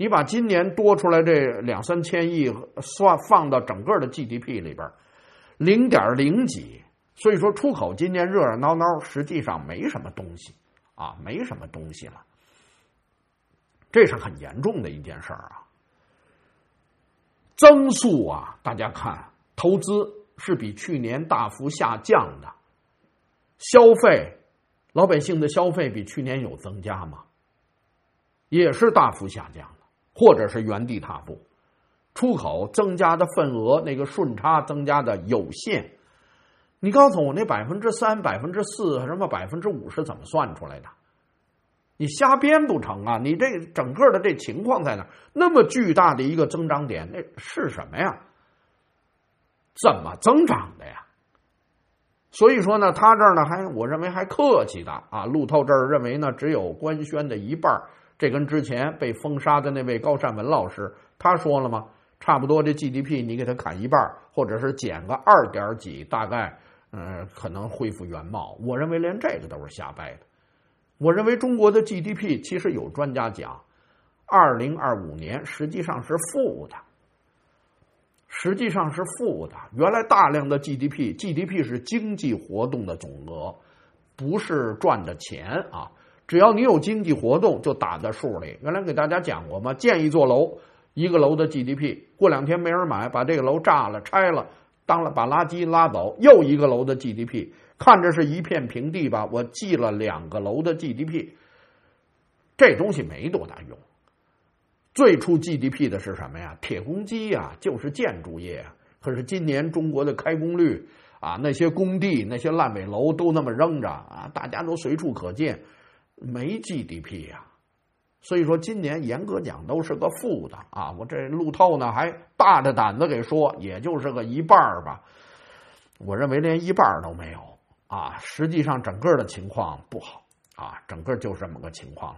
你把今年多出来这两三千亿算放到整个的 G D P 里边，零点零几。所以说出口今年热热闹闹，实际上没什么东西啊，没什么东西了。这是很严重的一件事儿啊。增速啊，大家看，投资是比去年大幅下降的，消费，老百姓的消费比去年有增加吗？也是大幅下降的，或者是原地踏步。出口增加的份额，那个顺差增加的有限。你告诉我，那百分之三、百分之四、什么百分之五是怎么算出来的？你瞎编不成啊！你这整个的这情况在哪？那么巨大的一个增长点，那是什么呀？怎么增长的呀？所以说呢，他这儿呢还我认为还客气的啊。路透这儿认为呢，只有官宣的一半，这跟之前被封杀的那位高善文老师他说了吗？差不多这 G D P 你给他砍一半，或者是减个二点几，大概呃可能恢复原貌。我认为连这个都是瞎掰的。我认为中国的 G D P 其实有专家讲，二零二五年实际上是负的，实际上是负的。原来大量的 G D P，G D P 是经济活动的总额，不是赚的钱啊。只要你有经济活动，就打在数里。原来给大家讲过吗？建一座楼，一个楼的 G D P， 过两天没人买，把这个楼炸了、拆了，当了把垃圾拉走，又一个楼的 G D P。看着是一片平地吧，我记了两个楼的 G D P， 这东西没多大用。最初 G D P 的是什么呀？铁公鸡呀，就是建筑业啊。可是今年中国的开工率啊，那些工地、那些烂尾楼都那么扔着啊，大家都随处可见，没 G D P 呀。所以说今年严格讲都是个负的啊。我这路透呢还大着胆子给说，也就是个一半吧。我认为连一半都没有。啊，实际上整个的情况不好啊，整个就这么个情况了。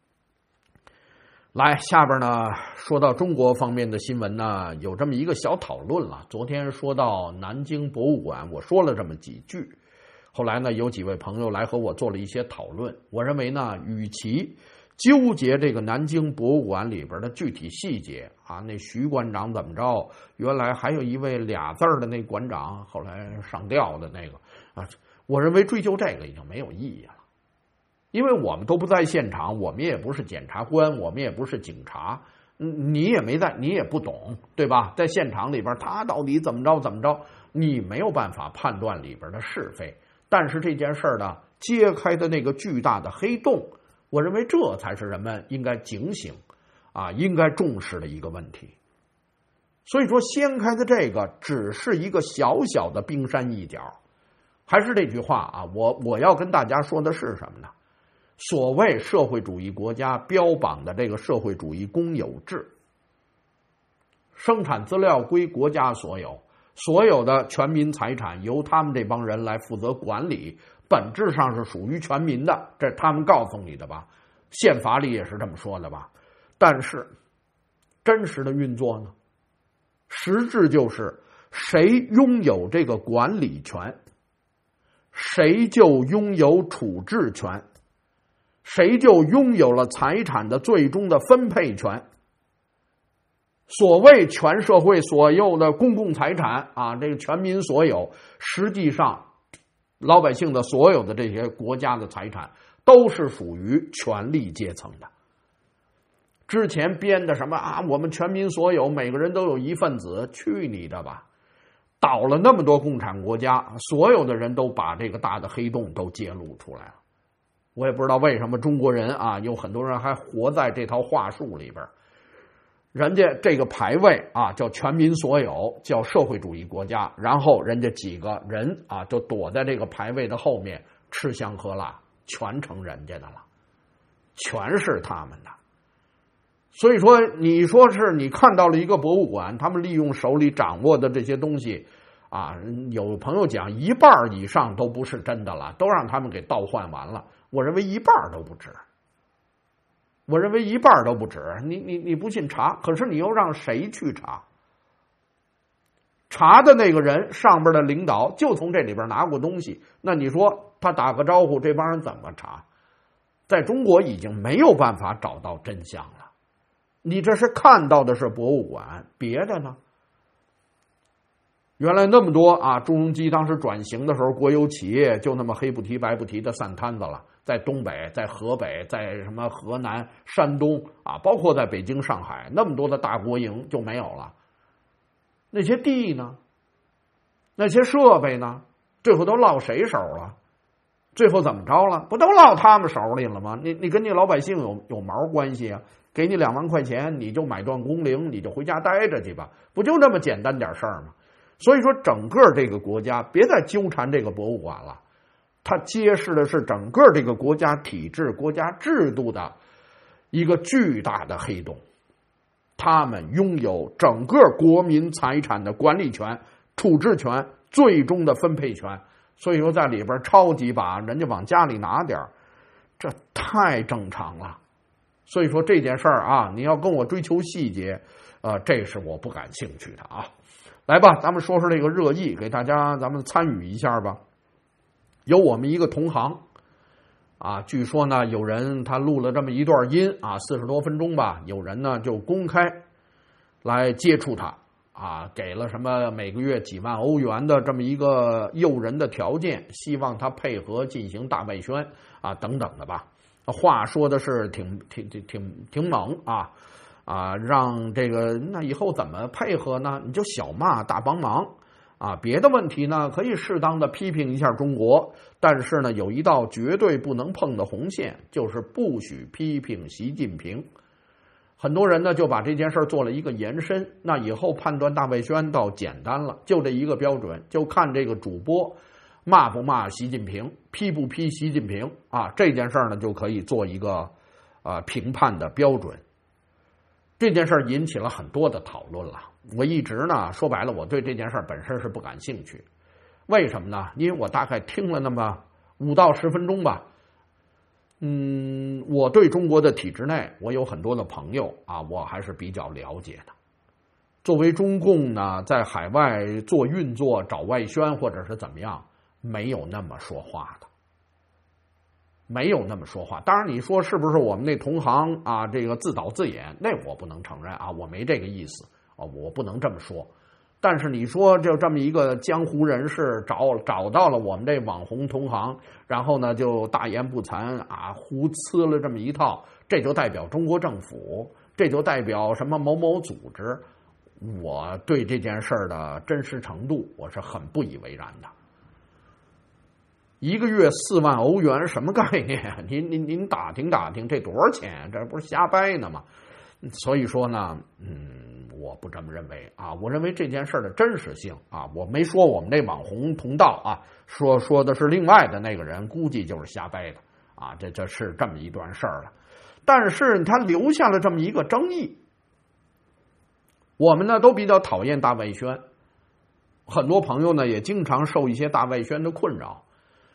来，下边呢说到中国方面的新闻呢，有这么一个小讨论了。昨天说到南京博物馆，我说了这么几句，后来呢有几位朋友来和我做了一些讨论。我认为呢，与其纠结这个南京博物馆里边的具体细节啊，那徐馆长怎么着，原来还有一位俩字的那馆长后来上吊的那个啊。我认为追究这个已经没有意义了，因为我们都不在现场，我们也不是检察官，我们也不是警察，你也没在，你也不懂，对吧？在现场里边，他到底怎么着怎么着，你没有办法判断里边的是非。但是这件事儿呢，揭开的那个巨大的黑洞，我认为这才是人们应该警醒啊，应该重视的一个问题。所以说，掀开的这个只是一个小小的冰山一角。还是这句话啊，我我要跟大家说的是什么呢？所谓社会主义国家标榜的这个社会主义公有制，生产资料归国家所有，所有的全民财产由他们这帮人来负责管理，本质上是属于全民的，这是他们告诉你的吧？宪法里也是这么说的吧？但是真实的运作呢？实质就是谁拥有这个管理权，谁就拥有处置权，谁就拥有了财产的最终的分配权。所谓全社会所有的公共财产啊，这个全民所有，实际上老百姓的所有的这些国家的财产都是属于权力阶层的。之前编的什么啊，我们全民所有，每个人都有一份子，去你的吧！倒了那么多共产国家，所有的人都把这个大的黑洞都揭露出来了。我也不知道为什么中国人啊，有很多人还活在这套话术里边。人家这个牌位啊叫全民所有，叫社会主义国家，然后人家几个人啊就躲在这个牌位的后面吃香喝辣，全成人家的了，全是他们的。所以说，你说是你看到了一个博物馆，他们利用手里掌握的这些东西啊，有朋友讲一半以上都不是真的了，都让他们给倒换完了。我认为一半都不止，我认为一半都不止。你你你不信查，可是你又让谁去查？查的那个人上边的领导就从这里边拿过东西，那你说他打个招呼，这帮人怎么查？在中国已经没有办法找到真相了。 你这是看到的是博物馆，别的呢？原来那么多啊，朱镕基当时转型的时候，国有企业就那么黑不提白不提的散摊子了，在东北，在河北，在什么河南、山东啊，包括在北京、上海，那么多的大国营就没有了。那些地呢？那些设备呢？最后都落谁手了？最后怎么着了？不都落他们手里了吗？你你跟你老百姓有有毛关系啊？给你两万块钱，你就买断工龄，你就回家待着去吧，不就这么简单点事儿吗？所以说，整个这个国家别再纠缠这个博物馆了，它揭示的是整个这个国家体制、国家制度的一个巨大的黑洞。他们拥有整个国民财产的管理权、处置权、最终的分配权。所以说，在里边抄几把，人家往家里拿点，这太正常了。所以说这件事儿啊，你要跟我追求细节，呃，这是我不感兴趣的啊。来吧，咱们说说这个热议，给大家咱们参与一下吧。有我们一个同行啊，据说呢，有人他录了这么一段音啊，四十多分钟吧，有人呢就公开来接触他啊，给了什么每个月几万欧元的这么一个诱人的条件，希望他配合进行大外宣啊等等的吧。话说的是挺挺挺挺挺猛啊。啊，让这个那以后怎么配合呢？你就小骂大帮忙啊！别的问题呢，可以适当的批评一下中国，但是呢，有一道绝对不能碰的红线，就是不许批评习近平。很多人呢就把这件事做了一个延伸，那以后判断大外宣倒简单了，就这一个标准，就看这个主播骂不骂习近平，批不批习近平啊，这件事呢就可以做一个啊评判的标准。这件事引起了很多的讨论了。我一直呢，说白了，我对这件事本身是不感兴趣。为什么呢？因为我大概听了那么五到十分钟吧。嗯，我对中国的体制内，我有很多的朋友啊，我还是比较了解的。作为中共呢，在海外做运作、找外宣或者是怎么样，没有那么说话的。没有那么说话，当然你说是不是我们那同行啊？这个自导自演，那我不能承认啊，我没这个意思啊，我不能这么说。但是你说就这么一个江湖人士找找到了我们这网红同行，然后呢就大言不惭啊，胡呲了这么一套，这就代表中国政府，这就代表什么某某组织？我对这件事的真实程度，我是很不以为然的。一个月四万欧元什么概念？您您您打听打听，这多少钱？这不是瞎掰呢吗？所以说呢，嗯，我不这么认为啊。我认为这件事的真实性啊，我没说我们这网红同道啊，说说的是另外的那个人，估计就是瞎掰的啊。这这是这么一段事儿了，但是他留下了这么一个争议。我们呢都比较讨厌大外宣，很多朋友呢也经常受一些大外宣的困扰。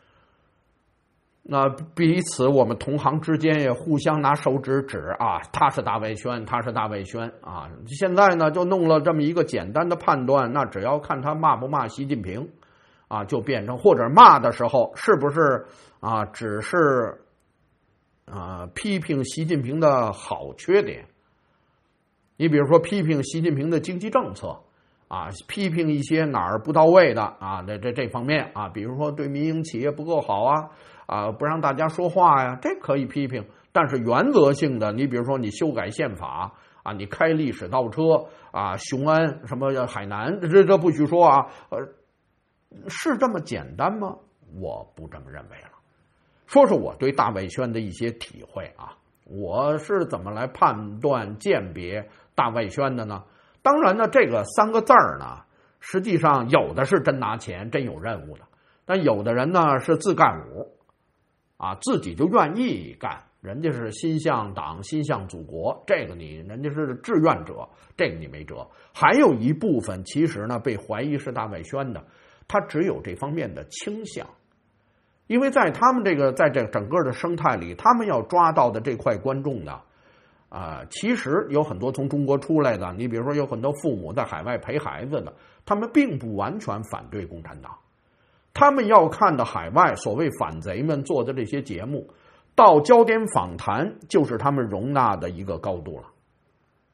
那彼此我们同行之间也互相拿手指指啊，他是大外宣，他是大外宣啊。现在呢就弄了这么一个简单的判断，那只要看他骂不骂习近平啊，就变成或者骂的时候是不是啊，只是啊批评习近平的好缺点。你比如说批评习近平的经济政策啊，批评一些哪儿不到位的啊，这这这方面啊，比如说对民营企业不够好啊。啊，不让大家说话呀，这可以批评，但是原则性的，你比如说你修改宪法啊，你开历史倒车啊，雄安什么海南，这这不许说啊，呃，是这么简单吗？我不这么认为了。说说我对大外宣的一些体会啊，我是怎么来判断鉴别大外宣的呢？当然呢，这个三个字儿呢，实际上有的是真拿钱，真有任务的，但有的人呢是自干五。啊，自己就愿意干，人家是心向党、心向祖国，这个你人家是志愿者，这个你没辙。还有一部分其实呢被怀疑是大外宣的，他只有这方面的倾向，因为在他们这个在这整个的生态里，他们要抓到的这块观众呢，啊、呃，其实有很多从中国出来的，你比如说有很多父母在海外陪孩子的，他们并不完全反对共产党。他们要看的海外所谓反贼们做的这些节目，到焦点访谈就是他们容纳的一个高度了。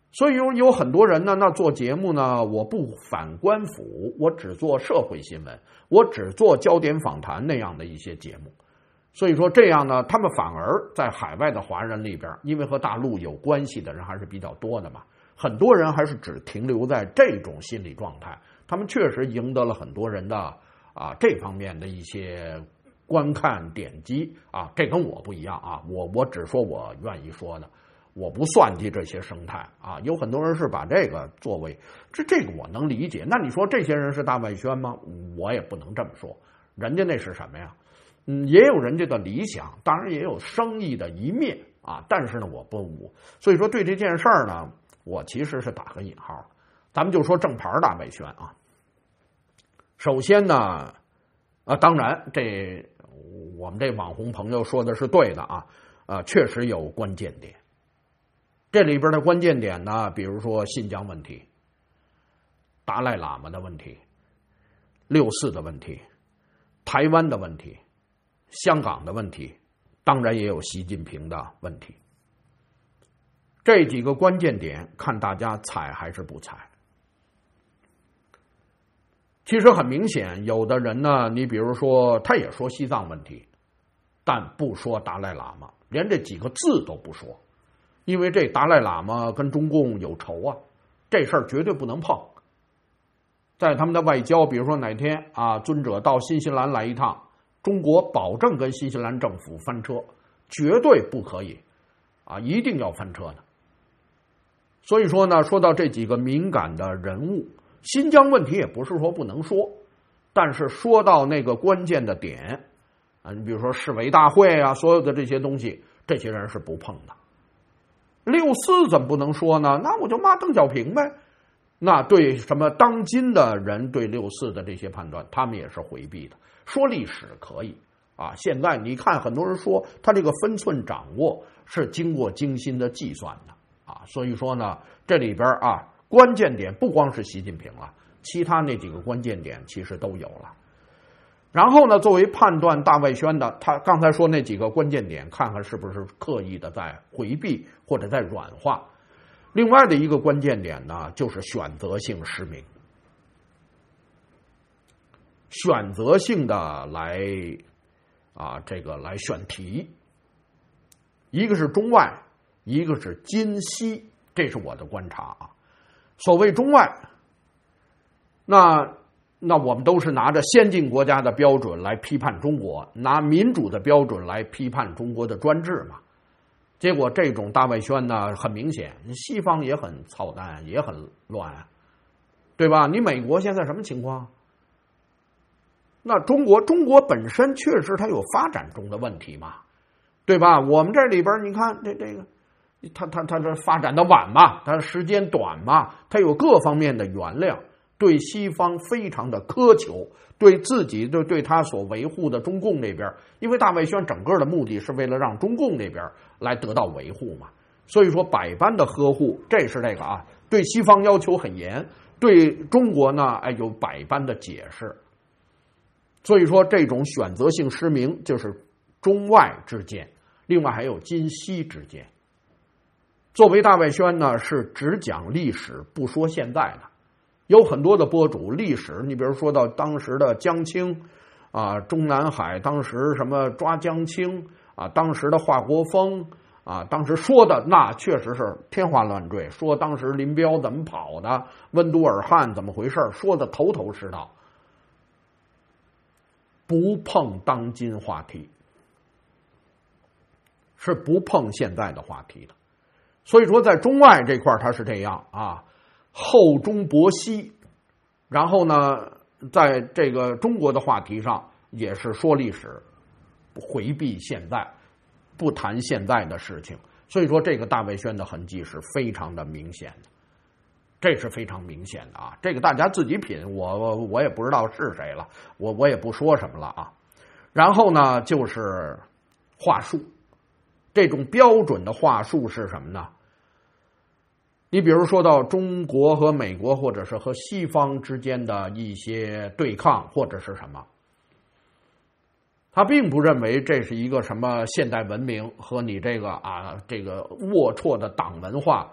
所以有有很多人呢，那做节目呢，我不反官府，我只做社会新闻，我只做焦点访谈那样的一些节目。所以说这样呢，他们反而在海外的华人里边，因为和大陆有关系的人还是比较多的嘛，很多人还是只停留在这种心理状态，他们确实赢得了很多人的啊这方面的一些观看点击啊，这跟我不一样啊，我我只说我愿意说的。我不算计这些生态啊，有很多人是把这个作为这这个我能理解。那你说这些人是大外宣吗？我也不能这么说，人家那是什么呀？嗯，也有人家的理想，当然也有生意的一面啊。但是呢，我不，我所以说对这件事儿呢，我其实是打个引号。咱们就说正牌大外宣啊。首先呢，啊，当然这我们这网红朋友说的是对的啊，啊，确实有关键点。这里边的关键点呢，比如说新疆问题、达赖喇嘛的问题、六四的问题、台湾的问题、香港的问题，当然也有习近平的问题。这几个关键点，看大家踩还是不踩。其实很明显，有的人呢，你比如说，他也说西藏问题，但不说达赖喇嘛，连这几个字都不说。因为这达赖喇嘛跟中共有仇啊，这事儿绝对不能碰。在他们的外交，比如说哪天啊，尊者到新西兰来一趟，中国保证跟新西兰政府翻车，绝对不可以啊，一定要翻车的。所以说呢，说到这几个敏感的人物，新疆问题也不是说不能说，但是说到那个关键的点啊，你比如说世委大会啊，所有的这些东西，这些人是不碰的。六四怎么不能说呢？那我就骂邓小平呗。那对什么当今的人对六四的这些判断，他们也是回避的。说历史可以啊，现在你看很多人说他这个分寸掌握是经过精心的计算的啊，所以说呢，这里边啊关键点不光是习近平了，其他那几个关键点其实都有了。然后呢，作为判断大外宣的，他刚才说那几个关键点，看看是不是刻意的在回避或者在软化。另外的一个关键点呢，就是选择性失明，选择性的来啊这个来选题，一个是中外，一个是今西，这是我的观察啊。所谓中外，那。那我们都是拿着先进国家的标准来批判中国，拿民主的标准来批判中国的专制嘛。结果这种大外宣呢，很明显，西方也很操蛋，也很乱，对吧？你美国现在什么情况？那中国，中国本身确实它有发展中的问题嘛，对吧？我们这里边你看这这个，它它它这发展的晚嘛，它时间短嘛，它有各方面的原谅。对西方非常的苛求，对自己对对他所维护的中共那边，因为大外宣整个的目的是为了让中共那边来得到维护嘛，所以说百般的呵护，这是这个啊，对西方要求很严，对中国呢，哎有百般的解释，所以说这种选择性失明就是中外之间，另外还有今西之间。作为大外宣呢，是只讲历史，不说现在的。有很多的博主历史，你比如说到当时的江青啊，中南海当时什么抓江青啊，当时的华国锋啊，当时说的那确实是天花乱坠，说当时林彪怎么跑的，温都尔汗怎么回事，说的头头是道，不碰当今话题，是不碰现在的话题的。所以说在中外这块它是这样啊，厚中薄西，然后呢，在这个中国的话题上也是说历史，回避现在，不谈现在的事情。所以说，这个大外宣的痕迹是非常的明显的，这是非常明显的啊。这个大家自己品，我我我也不知道是谁了，我我也不说什么了啊。然后呢，就是话术，这种标准的话术是什么呢？你比如说到中国和美国或者是和西方之间的一些对抗或者是什么，他并不认为这是一个什么现代文明和你这个啊这个龌龊的党文化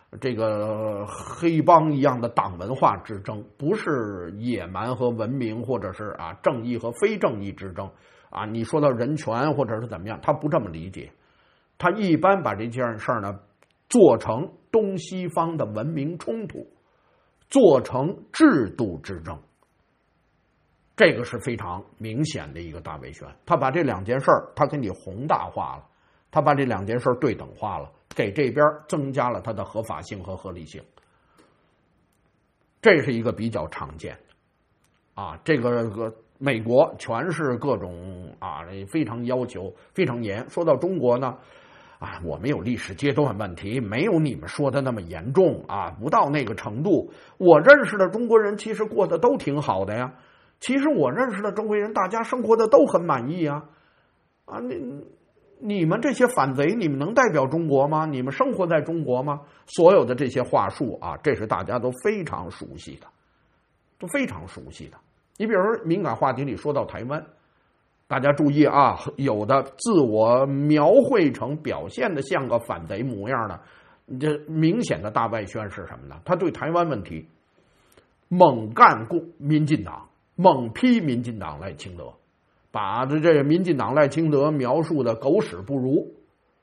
这个黑帮一样的党文化之争，不是野蛮和文明，或者是啊正义和非正义之争啊。你说到人权或者是怎么样，他不这么理解，他一般把这件事呢做成东西方的文明冲突，做成制度之争。这个是非常明显的一个大外宣，他把这两件事儿他给你宏大化了，他把这两件事儿对等化了，给这边增加了它的合法性和合理性，这是一个比较常见的啊。这个个美国全是各种啊非常要求非常严，说到中国呢，啊我们有历史阶段问题，没有你们说的那么严重啊，不到那个程度。我认识的中国人其实过得都挺好的呀，其实我认识的中国人大家生活的都很满意啊啊你。你们这些反贼，你们能代表中国吗？你们生活在中国吗？所有的这些话术啊，这是大家都非常熟悉的，都非常熟悉的。你比如说敏感话题里说到台湾，大家注意啊，有的自我描绘成表现的像个反贼模样的，这明显的大外宣是什么呢？他对台湾问题猛干共民进党，猛批民进党赖清德。把这这民进党赖清德描述的狗屎不如，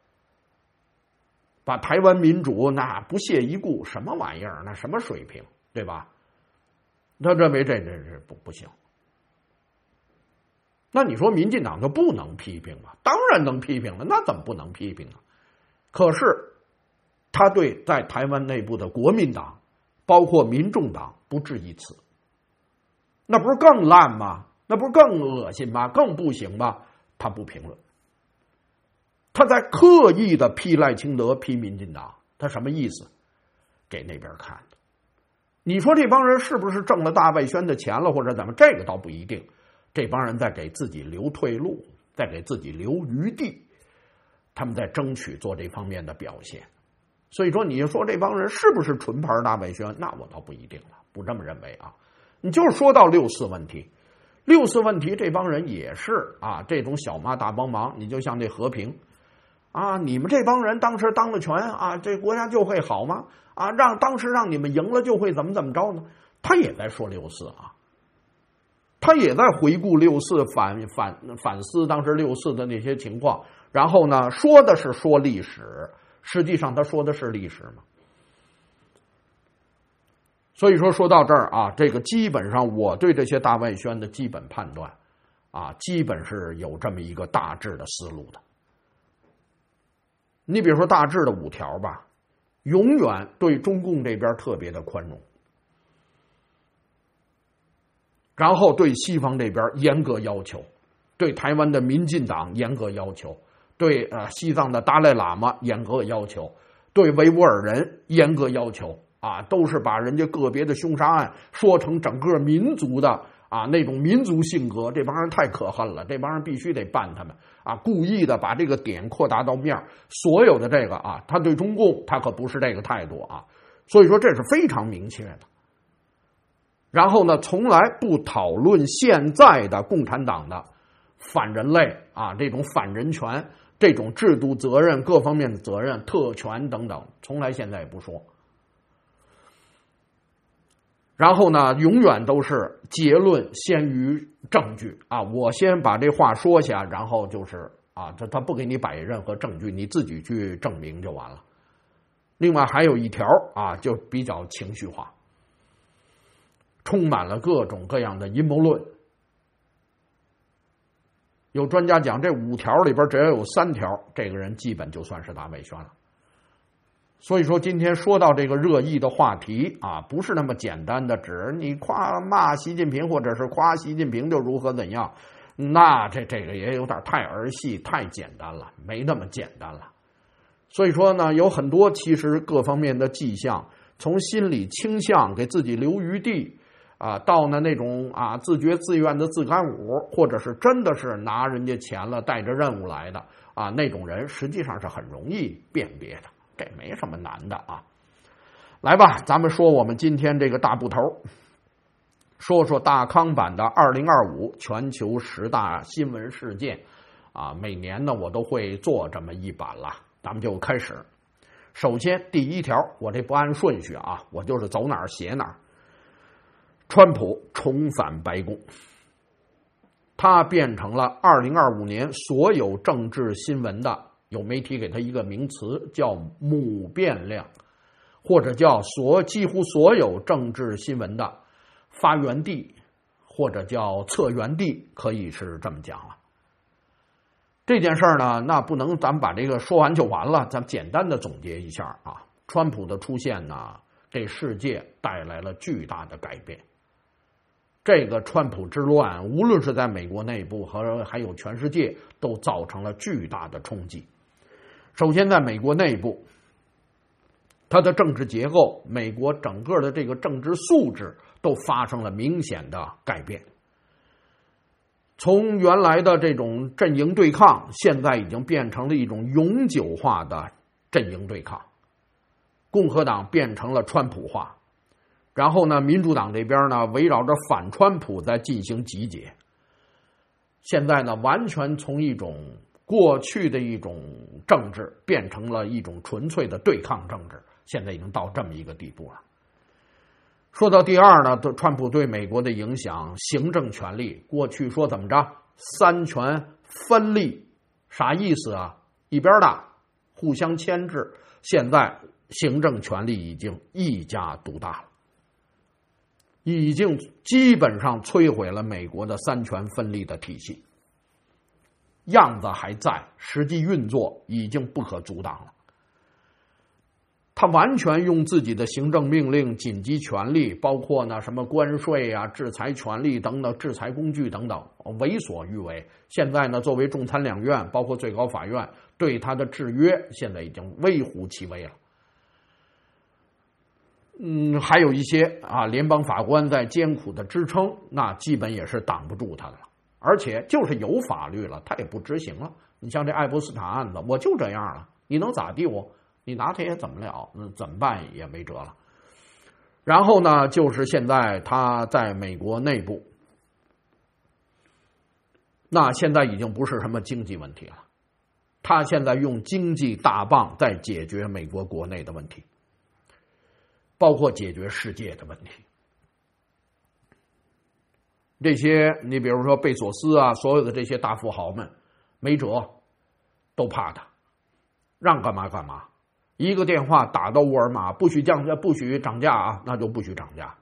把台湾民主那不屑一顾，什么玩意儿？那什么水平，对吧？他认为这这这不不行。那你说民进党就不能批评吗？当然能批评了，那怎么不能批评呢？可是他对在台湾内部的国民党，包括民众党不置一词，那不是更烂吗？那不是更恶心吗？更不行吗？他不评论，他在刻意的批赖清德、批民进党，他什么意思？给那边看的。你说这帮人是不是挣了大外宣的钱了，或者怎么？这个倒不一定。这帮人在给自己留退路，在给自己留余地，他们在争取做这方面的表现。所以说，你说这帮人是不是纯牌大外宣？那我倒不一定了，不这么认为啊。你就是说到六四问题。六四问题，这帮人也是啊，这种小妈大帮忙。你就像这和平啊，你们这帮人当时当了权啊，这国家就会好吗？啊，让当时让你们赢了就会怎么怎么着呢？他也在说六四啊，他也在回顾六四，反反反思当时六四的那些情况，然后呢，说的是说历史，实际上他说的是历史嘛。所以说说到这儿啊，这个基本上我对这些大外宣的基本判断啊，基本是有这么一个大致的思路的。你比如说大致的五条吧，永远对中共这边特别的宽容，然后对西方这边严格要求，对台湾的民进党严格要求，对呃西藏的达赖喇嘛严格要求，对维吾尔人严格要求。啊，都是把人家个别的凶杀案说成整个民族的啊那种民族性格，这帮人太可恨了，这帮人必须得办他们啊！故意的把这个点扩大到面，所有的这个啊，他对中共他可不是这个态度啊，所以说这是非常明确的。然后呢，从来不讨论现在的共产党的反人类啊这种反人权、这种制度责任、各方面的责任、特权等等，从来现在也不说。然后呢，永远都是结论先于证据啊！我先把这话说下，然后就是啊，他他不给你摆任何证据，你自己去证明就完了。另外还有一条啊，就比较情绪化，充满了各种各样的阴谋论。有专家讲，这五条里边只要有三条，这个人基本就算是大外宣了。所以说今天说到这个热议的话题啊，不是那么简单的指你夸骂习近平或者是夸习近平就如何怎样，那这这个也有点太儿戏太简单了，没那么简单了。所以说呢，有很多其实各方面的迹象，从心理倾向给自己留余地啊，到呢那种啊自觉自愿的自干五，或者是真的是拿人家钱了带着任务来的啊那种人，实际上是很容易辨别的。这没什么难的啊，来吧，咱们说我们今天这个大部头，说说大康版的二零二五全球十大新闻事件啊。每年呢，我都会做这么一版了，咱们就开始。 首先，第一条，我这不按顺序啊，我就是走哪儿写哪儿。川普重返白宫，他变成了二零二五年所有政治新闻的，有媒体给他一个名词叫母变量，或者叫所几乎所有政治新闻的发源地，或者叫策源地，可以是这么讲了。这件事儿呢，那不能咱们把这个说完就完了，咱们简单的总结一下啊。川普的出现呢，给世界带来了巨大的改变。这个川普之乱，无论是在美国内部和还有全世界，都造成了巨大的冲击。首先，在美国内部，它的政治结构，美国整个的这个政治素质都发生了明显的改变。从原来的这种阵营对抗，现在已经变成了一种永久化的阵营对抗。共和党变成了川普化，然后呢，民主党这边呢，围绕着反川普在进行集结。现在呢，完全从一种过去的一种政治变成了一种纯粹的对抗政治，现在已经到这么一个地步了。说到第二呢，川普对美国的影响，行政权力过去说怎么着三权分立，啥意思啊？一边大，互相牵制。现在行政权力已经一家独大了，已经基本上摧毁了美国的三权分立的体系。样子还在，实际运作已经不可阻挡了。他完全用自己的行政命令、紧急权力，包括呢什么关税啊、制裁权力等等、制裁工具等等，为所欲为。现在呢，作为中参两院，包括最高法院对他的制约，现在已经微乎其微了。嗯，还有一些啊，联邦法官在艰苦的支撑，那基本也是挡不住他的了。而且就是有法律了，他也不执行了。你像这爱泼斯坦案子，我就这样了，你能咋地我？你拿他也怎么了？那怎么办也没辙了。然后呢，就是现在他在美国内部，那现在已经不是什么经济问题了，他现在用经济大棒在解决美国国内的问题，包括解决世界的问题。这些你比如说贝索斯啊，所有的这些大富豪们没辙，都怕他，让干嘛干嘛。一个电话打到沃尔玛，不许降价，不许涨价啊，那就不许涨价。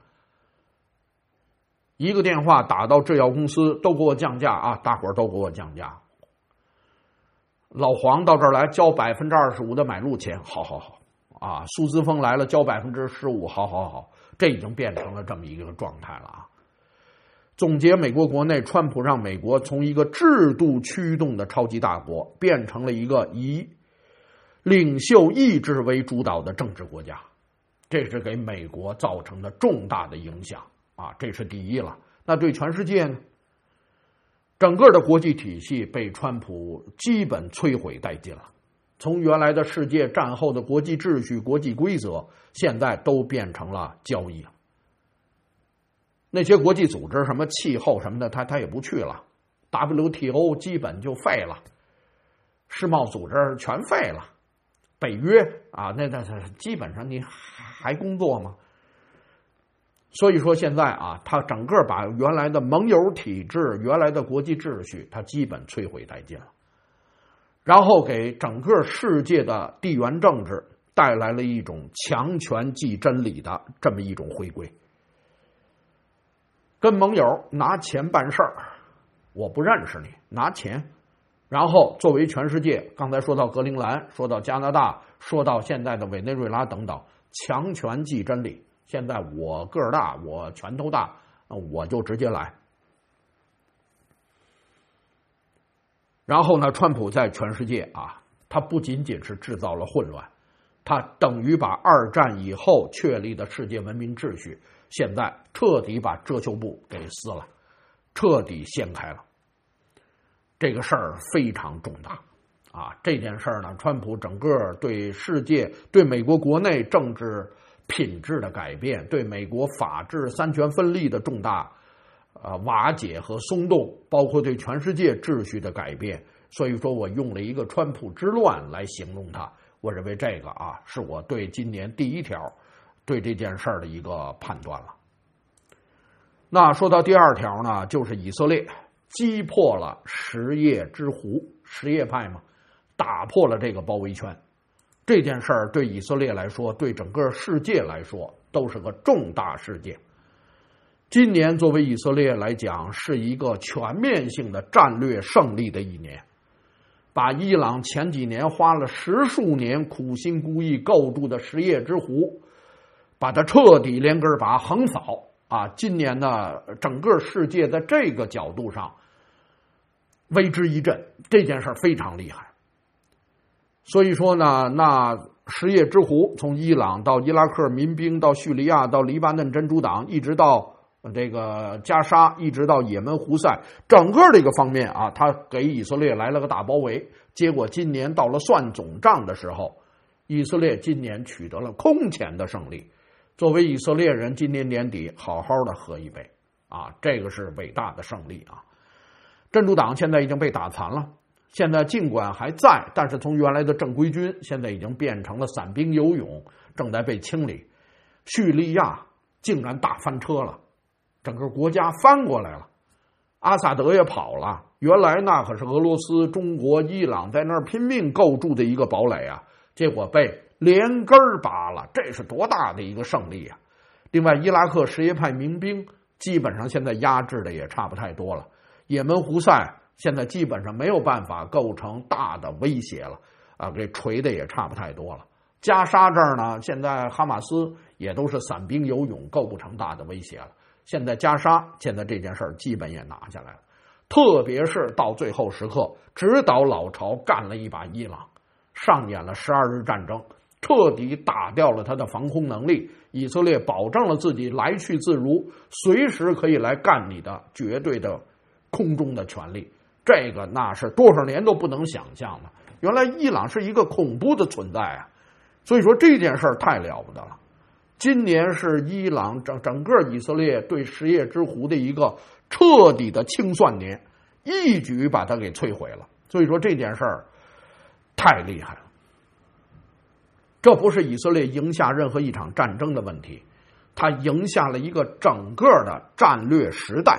一个电话打到制药公司，都给我降价啊，大伙儿都给我降价。老黄到这儿来交百分之二十五的买路钱，好好好啊。苏姿丰来了交百分之十五，好好好，这已经变成了这么一个状态了啊。总结美国国内，川普让美国从一个制度驱动的超级大国，变成了一个以领袖意志为主导的政治国家，这是给美国造成的重大的影响啊，这是第一了。那对全世界呢？整个的国际体系被川普基本摧毁殆尽了，从原来的世界战后的国际秩序、国际规则，现在都变成了交易了。那些国际组织，什么气候什么的，他他也不去了 ，W T O 基本就废了，世贸组织全废了。北约啊，那那基本上你还工作吗？所以说现在啊，他整个把原来的盟友体制、原来的国际秩序，他基本摧毁殆尽了，然后给整个世界的地缘政治带来了一种强权即真理的这么一种回归。跟盟友拿钱办事儿，我不认识你，拿钱。然后作为全世界，刚才说到格陵兰，说到加拿大，说到现在的委内瑞拉等等，强权即真理。现在我个儿大，我拳头大，我就直接来。然后呢，川普在全世界啊，他不仅仅是制造了混乱，他等于把二战以后确立的世界文明秩序，现在彻底把遮羞布给撕了，彻底掀开了。这个事儿非常重大啊！这件事儿呢，川普整个对世界、对美国国内政治品质的改变，对美国法治三权分立的重大呃瓦解和松动，包括对全世界秩序的改变。所以说我用了一个川普之乱来形容它。 我认为这个啊，是我对今年第一条对这件事儿的一个判断了。那说到第二条呢，就是以色列击破了什叶之狐，什叶派嘛，打破了这个包围圈。这件事儿对以色列来说，对整个世界来说，都是个重大事件。今年作为以色列来讲，是一个全面性的战略胜利的一年，把伊朗前几年花了十数年苦心孤诣构筑的什叶之狐，把它彻底连根拔横扫啊！今年呢，整个世界在这个角度上为之一振，这件事非常厉害。所以说呢，那什叶之狐从伊朗到伊拉克民兵，到叙利亚，到黎巴嫩真主党，一直到这个加沙，一直到也门胡塞，整个这个方面啊，他给以色列来了个大包围。结果今年到了算总账的时候，以色列今年取得了空前的胜利。作为以色列人，今年年底好好的喝一杯啊，这个是伟大的胜利啊！真主党现在已经被打残了，现在尽管还在，但是从原来的正规军，现在已经变成了散兵游勇，正在被清理。叙利亚竟然大翻车了，整个国家翻过来了，阿萨德也跑了。原来那可是俄罗斯、中国、伊朗在那儿拼命构筑的一个堡垒啊，结果被连根拔了，这是多大的一个胜利啊！另外，伊拉克什叶派民兵基本上现在压制的也差不太多了，也门胡塞现在基本上没有办法构成大的威胁了啊，给锤的也差不太多了。加沙这儿呢，现在哈马斯也都是散兵游勇，构不成大的威胁了。现在加沙现在这件事儿基本也拿下来了，特别是到最后时刻，直捣老巢干了一把伊朗，上演了十二日战争，彻底打掉了他的防空能力。以色列保证了自己来去自如，随时可以来干你的绝对的空中的权利。这个那是多少年都不能想象的。原来伊朗是一个恐怖的存在啊，所以说这件事儿太了不得了。今年是伊朗整整个以色列对什叶之狐的一个彻底的清算年，一举把它给摧毁了。所以说这件事儿太厉害了。这不是以色列赢下任何一场战争的问题，它赢下了一个整个的战略时代，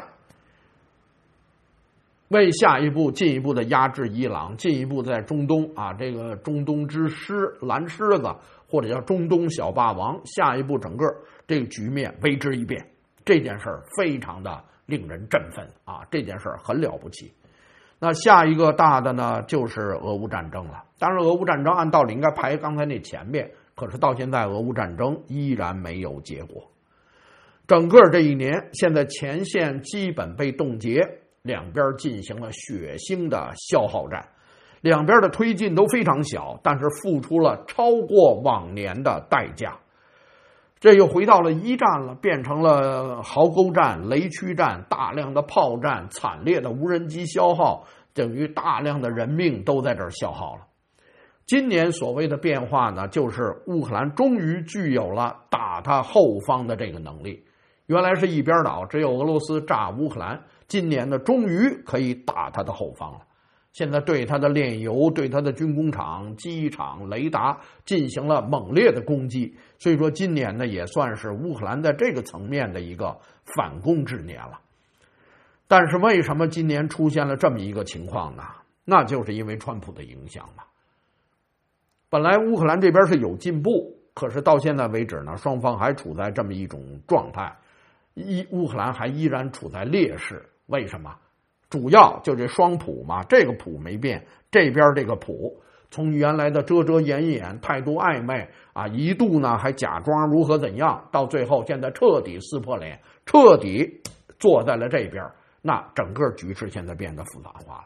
为下一步进一步的压制伊朗，进一步在中东啊，这个中东之狮蓝狮子，或者叫中东小霸王，下一步整个这个局面为之一变。这件事儿非常的令人振奋啊，这件事儿很了不起。那下一个大的呢，就是俄乌战争了。当然，俄乌战争按道理应该排刚才那前面，可是到现在俄乌战争依然没有结果。整个这一年，现在前线基本被冻结，两边进行了血腥的消耗战，两边的推进都非常小，但是付出了超过往年的代价。这又回到了一战了，变成了壕沟战、雷区战，大量的炮战，惨烈的无人机消耗，等于大量的人命都在这儿消耗了。今年所谓的变化呢，就是乌克兰终于具有了打他后方的这个能力。原来是一边倒，只有俄罗斯炸乌克兰，今年呢，终于可以打他的后方了。现在对他的炼油、对他的军工厂、机场、雷达进行了猛烈的攻击，所以说今年呢，也算是乌克兰在这个层面的一个反攻之年了。但是为什么今年出现了这么一个情况呢？那就是因为川普的影响嘛。本来乌克兰这边是有进步，可是到现在为止呢，双方还处在这么一种状态，一乌克兰还依然处在劣势。为什么？主要就这双普嘛，这个普没变，这边这个普从原来的遮遮掩掩、态度暧昧啊，一度呢还假装如何怎样，到最后现在彻底撕破脸，彻底坐在了这边，那整个局势现在变得复杂化了。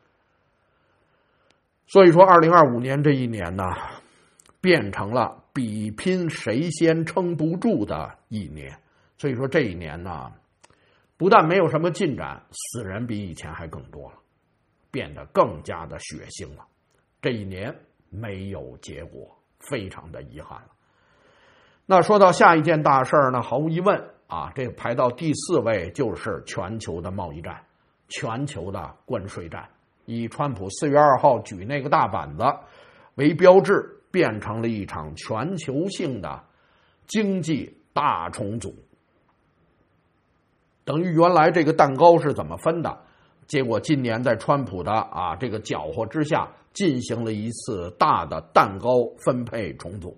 所以说二零二五年这一年呢，变成了比拼谁先撑不住的一年。所以说这一年呢，不但没有什么进展，死人比以前还更多了，变得更加的血腥了。这一年没有结果，非常的遗憾了。那说到下一件大事呢，毫无疑问啊，这个排到第四位就是全球的贸易战，全球的关税战。以川普四月二号举那个大板子为标志， 变成了一场全球性的经济大重组。等于原来这个蛋糕是怎么分的，结果今年在川普的啊这个搅和之下，进行了一次大的蛋糕分配重组。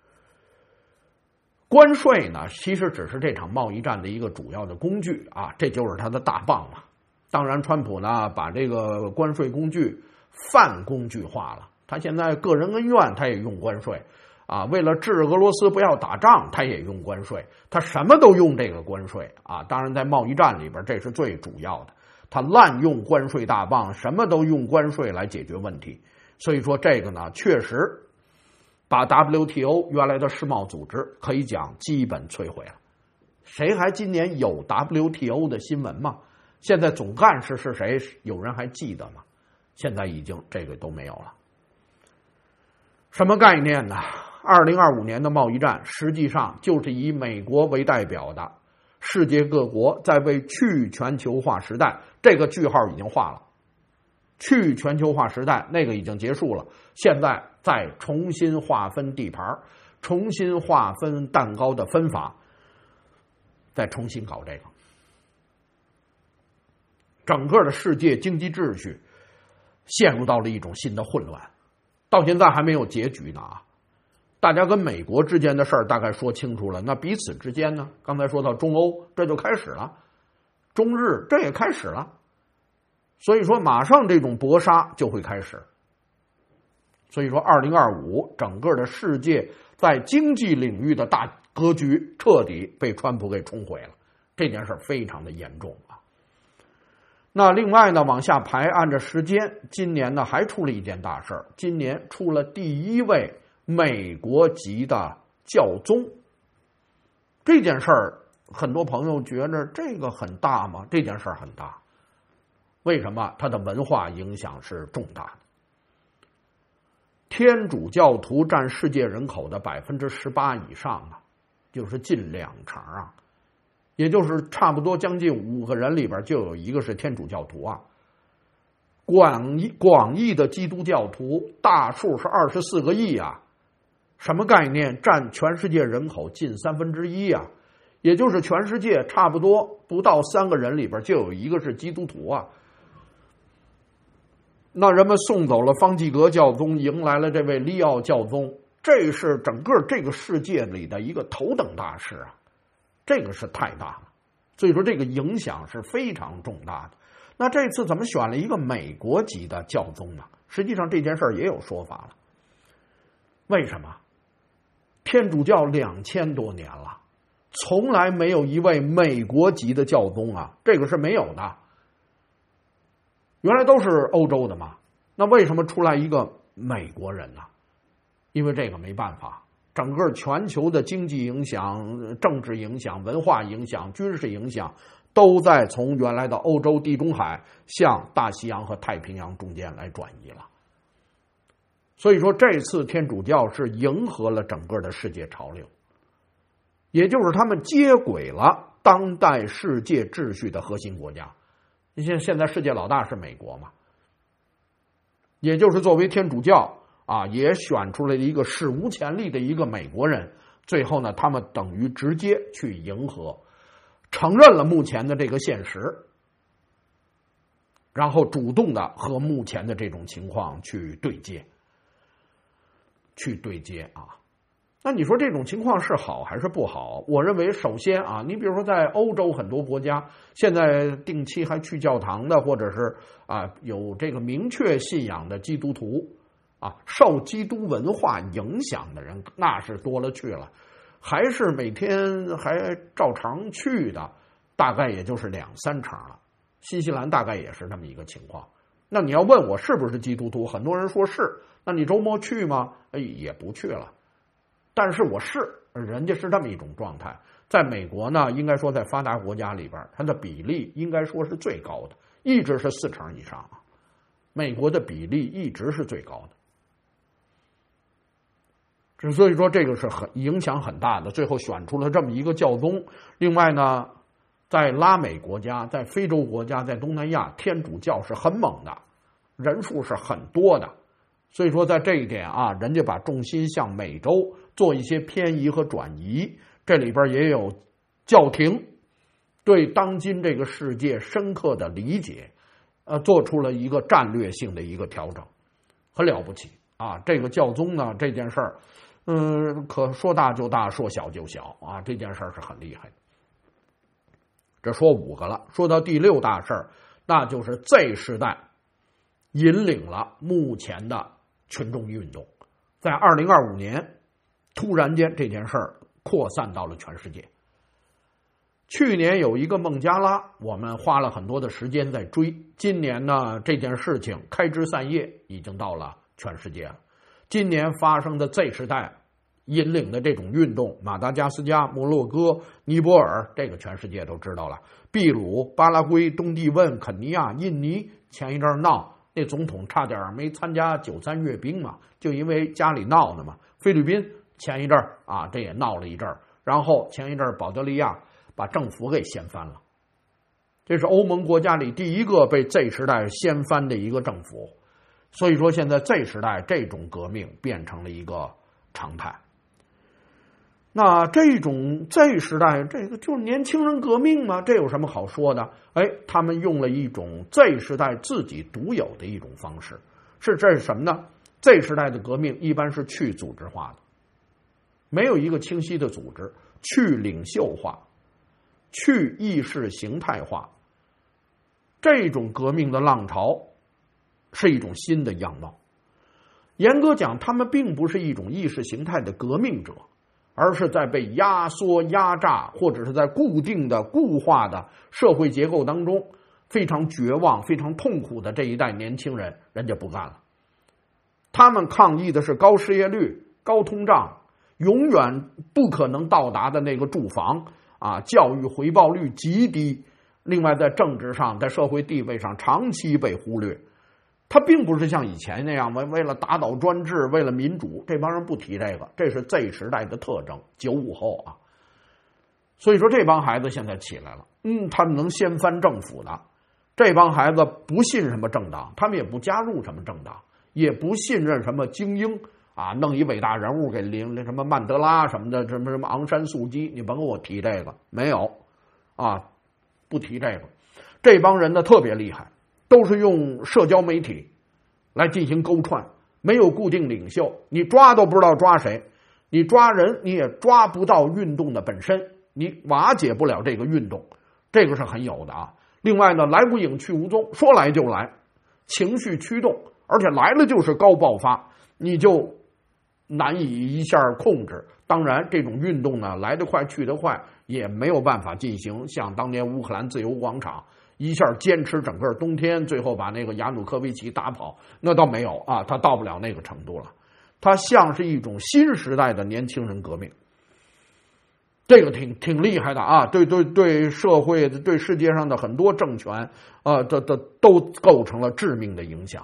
关税呢，其实只是这场贸易战的一个主要的工具啊，这就是他的大棒嘛。当然，川普呢把这个关税工具泛工具化了，他现在个人恩怨他也用关税啊，为了治俄罗斯不要打仗，他也用关税，他什么都用这个关税啊。当然，在贸易战里边，这是最主要的，他滥用关税大棒，什么都用关税来解决问题。所以说，这个呢，确实把 W T O 原来的世贸组织可以讲基本摧毁了。谁还今年有 W T O 的新闻吗？现在总干事是谁？有人还记得吗？现在已经这个都没有了。什么概念呢？二零二五年的贸易战实际上就是以美国为代表的世界各国在为去全球化时代，这个句号已经画了，去全球化时代那个已经结束了，现在再重新划分地盘，重新划分蛋糕的分法，再重新搞这个。整个的世界经济秩序陷入到了一种新的混乱，到现在还没有结局呢啊！大家跟美国之间的事儿大概说清楚了，那彼此之间呢？刚才说到中欧，这就开始了，中日这也开始了，所以说马上这种搏杀就会开始。所以说二零二五整个的世界在经济领域的大格局彻底被川普给冲毁了，这件事非常的严重啊。那另外呢，往下排，按照时间，今年呢还出了一件大事，今年出了第一位美国籍的教宗。这件事儿，很多朋友觉得这个很大吗？这件事儿很大。为什么？它的文化影响是重大的。天主教徒占世界人口的百分之十八以上啊，就是近两成啊。也就是差不多将近五个人里边就有一个是天主教徒啊。广义广义的基督教徒大数是二十四个亿啊，什么概念？占全世界人口近三分之一啊，也就是全世界差不多不到三个人里边就有一个是基督徒啊。那人们送走了方济各教宗，迎来了这位利奥教宗，这是整个这个世界里的一个头等大事啊。这个是太大了，所以说这个影响是非常重大的。那这次怎么选了一个美国籍的教宗呢？实际上这件事儿也有说法了。为什么？天主教两千多年了，从来没有一位美国籍的教宗啊，这个是没有的。原来都是欧洲的嘛，那为什么出来一个美国人呢？因为这个没办法。整个全球的经济影响、政治影响、文化影响、军事影响，都在从原来的欧洲、地中海向大西洋和太平洋中间来转移了。所以说，这次天主教是迎合了整个的世界潮流，也就是他们接轨了当代世界秩序的核心国家。你像现在世界老大是美国嘛，也就是作为天主教。啊，也选出来一个史无前例的一个美国人，最后呢，他们等于直接去迎合，承认了目前的这个现实，然后主动的和目前的这种情况去对接，去对接啊。那你说这种情况是好还是不好？我认为，首先啊，你比如说在欧洲很多国家，现在定期还去教堂的，或者是啊有这个明确信仰的基督徒。啊，受基督文化影响的人那是多了去了，还是每天还照常去的，大概也就是两三成了。新西兰大概也是这么一个情况。那你要问我是不是基督徒，很多人说是，那你周末去吗？哎，也不去了。但是我是，人家是这么一种状态。在美国呢，应该说在发达国家里边，它的比例应该说是最高的，一直是四成以上。美国的比例一直是最高的。所以说这个是很影响很大的，最后选出了这么一个教宗。另外呢，在拉美国家、在非洲国家、在东南亚，天主教是很猛的，人数是很多的所以说在这一点啊，人家把重心向美洲做一些偏移和转移，这里边也有教廷对当今这个世界深刻的理解，呃，做出了一个战略性的一个调整，很了不起啊！这个教宗呢，这件事儿，嗯，可说大就大，说小就小啊，这件事儿是很厉害的。这说五个了，说到第六大事儿，那就是 Z 时代引领了目前的群众运动，在二零二五年，突然间这件事儿扩散到了全世界。去年有一个孟加拉，我们花了很多的时间在追。今年呢，这件事情开枝散叶，已经到了全世界了。今年发生的 Z 时代引领的这种运动，马达加斯加、摩洛哥、尼泊尔，这个全世界都知道了。秘鲁、巴拉圭、东帝汶、肯尼亚、印尼，前一阵闹，那总统差点没参加九三阅兵嘛，就因为家里闹的嘛。菲律宾前一阵啊，这也闹了一阵，然后前一阵保加利亚把政府给掀翻了，这是欧盟国家里第一个被 Z 时代掀翻的一个政府。所以说现在 Z 时代这种革命变成了一个常态。那这种 Z 时代，这个就是年轻人革命嘛，这有什么好说的？哎，他们用了一种 Z 时代自己独有的一种方式，是这是什么呢？ Z 时代的革命一般是去组织化的，没有一个清晰的组织，去领袖化，去意识形态化。这种革命的浪潮是一种新的样貌。严格讲，他们并不是一种意识形态的革命者，而是在被压缩、压榨，或者是在固定的、固化的社会结构当中非常绝望、非常痛苦的这一代年轻人，人家不干了。他们抗议的是高失业率、高通胀，永远不可能到达的那个住房啊，教育回报率极低，另外在政治上、在社会地位上长期被忽略。他并不是像以前那样为为了打倒专制、为了民主，这帮人不提这个，这是 Z 时代的特征，九五后啊。所以说这帮孩子现在起来了，嗯，他们能掀翻政府的。这帮孩子不信什么政党，他们也不加入什么政党，也不信任什么精英啊，弄一伟大人物给领什么曼德拉什么的，什么什么昂山素姬，你甭跟我提这个，没有啊，不提这个。这帮人呢特别厉害，都是用社交媒体来进行勾串，没有固定领袖，你抓都不知道抓谁，你抓人你也抓不到运动的本身，你瓦解不了这个运动，这个是很有的啊。另外呢，来无影去无踪，说来就来，情绪驱动，而且来了就是高爆发，你就难以一下控制。当然这种运动呢，来得快去得快，也没有办法进行像当年乌克兰自由广场一下坚持整个冬天，最后把那个亚努科维奇打跑，那倒没有啊，他到不了那个程度了。他像是一种新时代的年轻人革命，这个挺挺厉害的啊！对对对，社会对世界上的很多政权啊，这这都构成了致命的影响。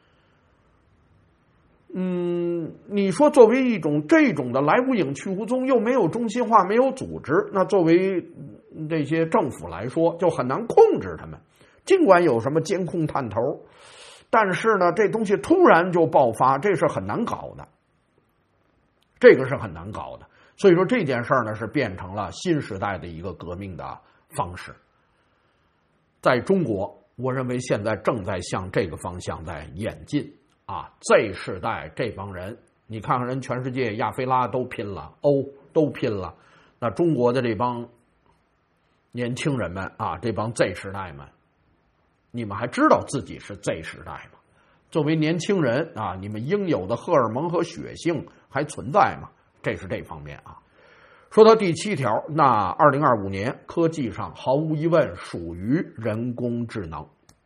嗯，你说作为一种这种的来无影去无踪，又没有中心化，没有组织，那作为这些政府来说就很难控制他们。尽管有什么监控探头，但是呢，这东西突然就爆发，这是很难搞的，这个是很难搞的。所以说这件事儿呢，是变成了新时代的一个革命的方式。在中国，我认为现在正在向这个方向在演进啊。Z 世代这帮人，你看看人全世界亚非拉都拼了，欧都拼了，那中国的这帮年轻人们啊，这帮 Z 时代们，你们还知道自己是 Z 时代吗？作为年轻人啊，你们应有的荷尔蒙和血性还存在吗？这是这方面啊。说到第七条，那二零二五年科技上毫无疑问属于人工智能。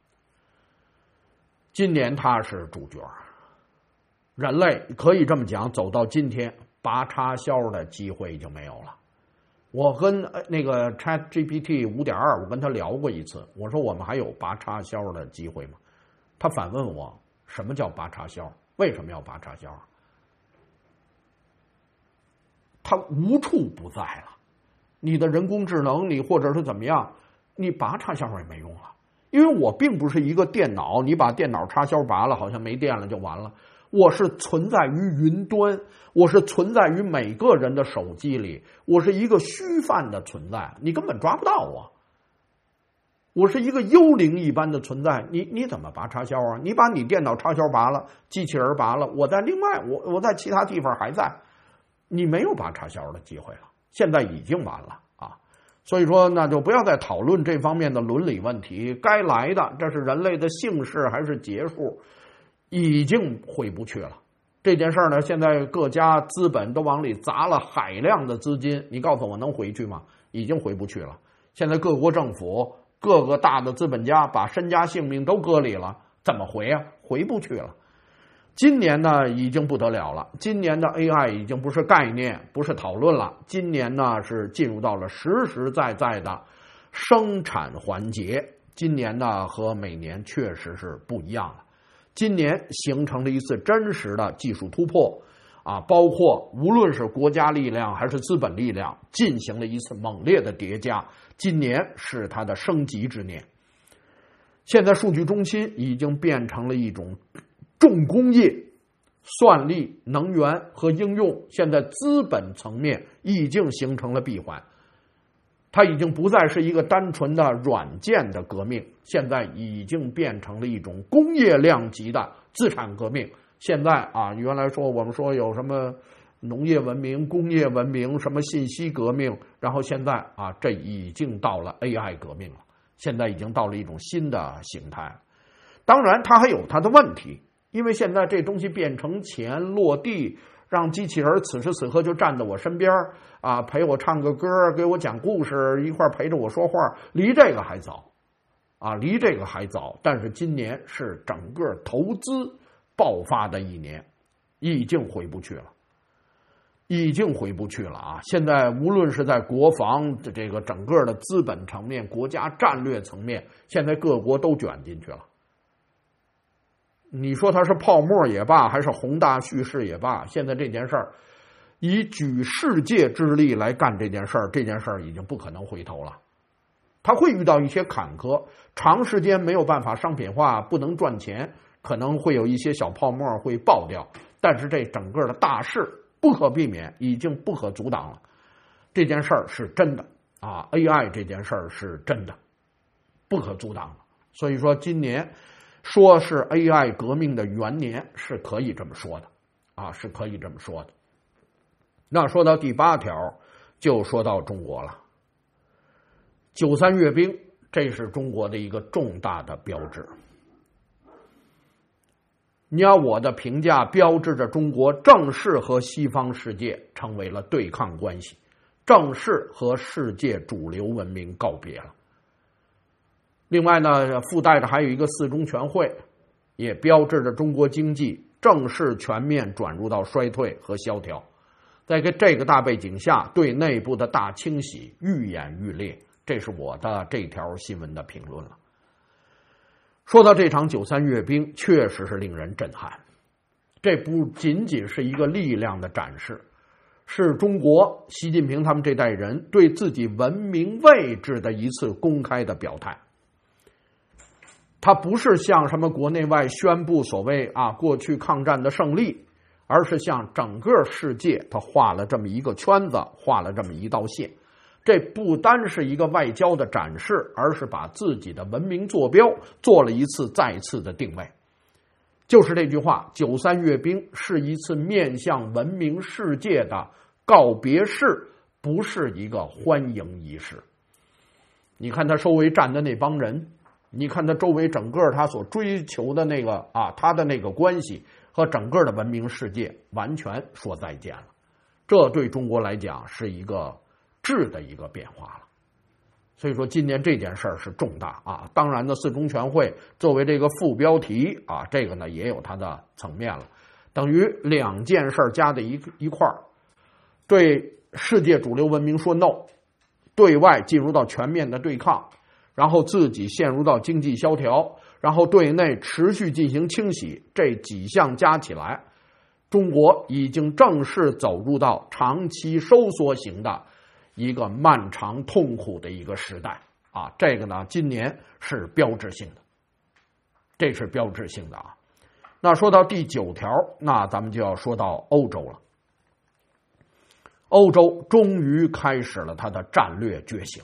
今年它是主角，人类可以这么讲，走到今天拔插销的机会已经没有了。我跟那个 Chat G P T 五点二， 我跟他聊过一次，我说我们还有拔插销的机会吗？他反问我，什么叫拔插销？为什么要拔插销？它无处不在了，你的人工智能，你或者是怎么样，你拔插销也没用了。因为我并不是一个电脑，你把电脑插销拔了，好像没电了就完了。 我是存在于云端，我是存在于每个人的手机里，我是一个虚泛的存在，你根本抓不到我。我是一个幽灵一般的存在，你你怎么拔插销啊？你把你电脑插销拔了，机器人拔了，我在另外我我在其他地方还在，你没有拔插销的机会了，现在已经完了啊！所以说，那就不要再讨论这方面的伦理问题，该来的这是人类的幸事还是结束，已经回不去了。这件事儿呢，现在各家资本都往里砸了海量的资金，你告诉我能回去吗？已经回不去了。现在各国政府各个大的资本家把身家性命都搁里了，怎么回啊？回不去了。今年呢已经不得了了，今年的 A I 已经不是概念，不是讨论了，今年呢是进入到了实实在在的生产环节。今年呢和每年确实是不一样了，今年形成了一次真实的技术突破啊，包括无论是国家力量还是资本力量进行了一次猛烈的叠加，今年是它的升级之年。现在数据中心已经变成了一种重工业，算力、能源和应用现在资本层面已经形成了闭环，它已经不再是一个单纯的软件的革命，现在已经变成了一种工业量级的资产革命。现在啊，原来说我们说有什么农业文明、工业文明、什么信息革命，然后现在啊，这已经到了 A I 革命了，现在已经到了一种新的形态。当然，它还有它的问题，因为现在这东西变成钱落地，让机器人此时此刻就站在我身边啊，陪我唱个歌，给我讲故事，一块陪着我说话，离这个还早啊，离这个还早。但是今年是整个投资爆发的一年，已经回不去了，已经回不去了啊！现在无论是在国防的这个整个的资本层面、国家战略层面，现在各国都卷进去了。你说它是泡沫也罢，还是宏大叙事也罢，现在这件事儿以举世界之力来干这件事儿，这件事儿已经不可能回头了。它会遇到一些坎坷，长时间没有办法商品化，不能赚钱，可能会有一些小泡沫会爆掉，但是这整个的大势不可避免，已经不可阻挡了。这件事儿是真的啊 ，A I 这件事儿是真的，不可阻挡了。所以说，今年说是 A I 革命的元年，是可以这么说的啊，是可以这么说的。那说到第八条，就说到中国了。九三阅兵，这是中国的一个重大的标志。你要我的评价，标志着中国正式和西方世界成为了对抗关系，正式和世界主流文明告别了。另外呢，附带着还有一个四中全会，也标志着中国经济正式全面转入到衰退和萧条。在这个大背景下，对内部的大清洗愈演愈烈，这是我的这条新闻的评论了。说到这场九三阅兵，确实是令人震撼。这不仅仅是一个力量的展示，是中国习近平他们这代人对自己文明位置的一次公开的表态。它不是向什么国内外宣布所谓啊过去抗战的胜利，而是向整个世界他画了这么一个圈子，画了这么一道线。这不单是一个外交的展示，而是把自己的文明坐标做了一次再次的定位。就是这句话，九三阅兵是一次面向文明世界的告别式，不是一个欢迎仪式。你看他周围站的那帮人，你看他周围整个他所追求的那个啊，他的那个关系和整个的文明世界完全说再见了。这对中国来讲是一个质的一个变化了。所以说今年这件事儿是重大啊。当然呢，四中全会作为这个副标题啊，这个呢也有它的层面了，等于两件事加在一一块儿，对世界主流文明说 no， 对外进入到全面的对抗，然后自己陷入到经济萧条，然后对内持续进行清洗，这几项加起来，中国已经正式走入到长期收缩型的一个漫长痛苦的一个时代啊，这个呢今年是标志性的，这是标志性的啊。 那说到第九条，那咱们就要说到欧洲了。欧洲终于开始了它的战略觉醒。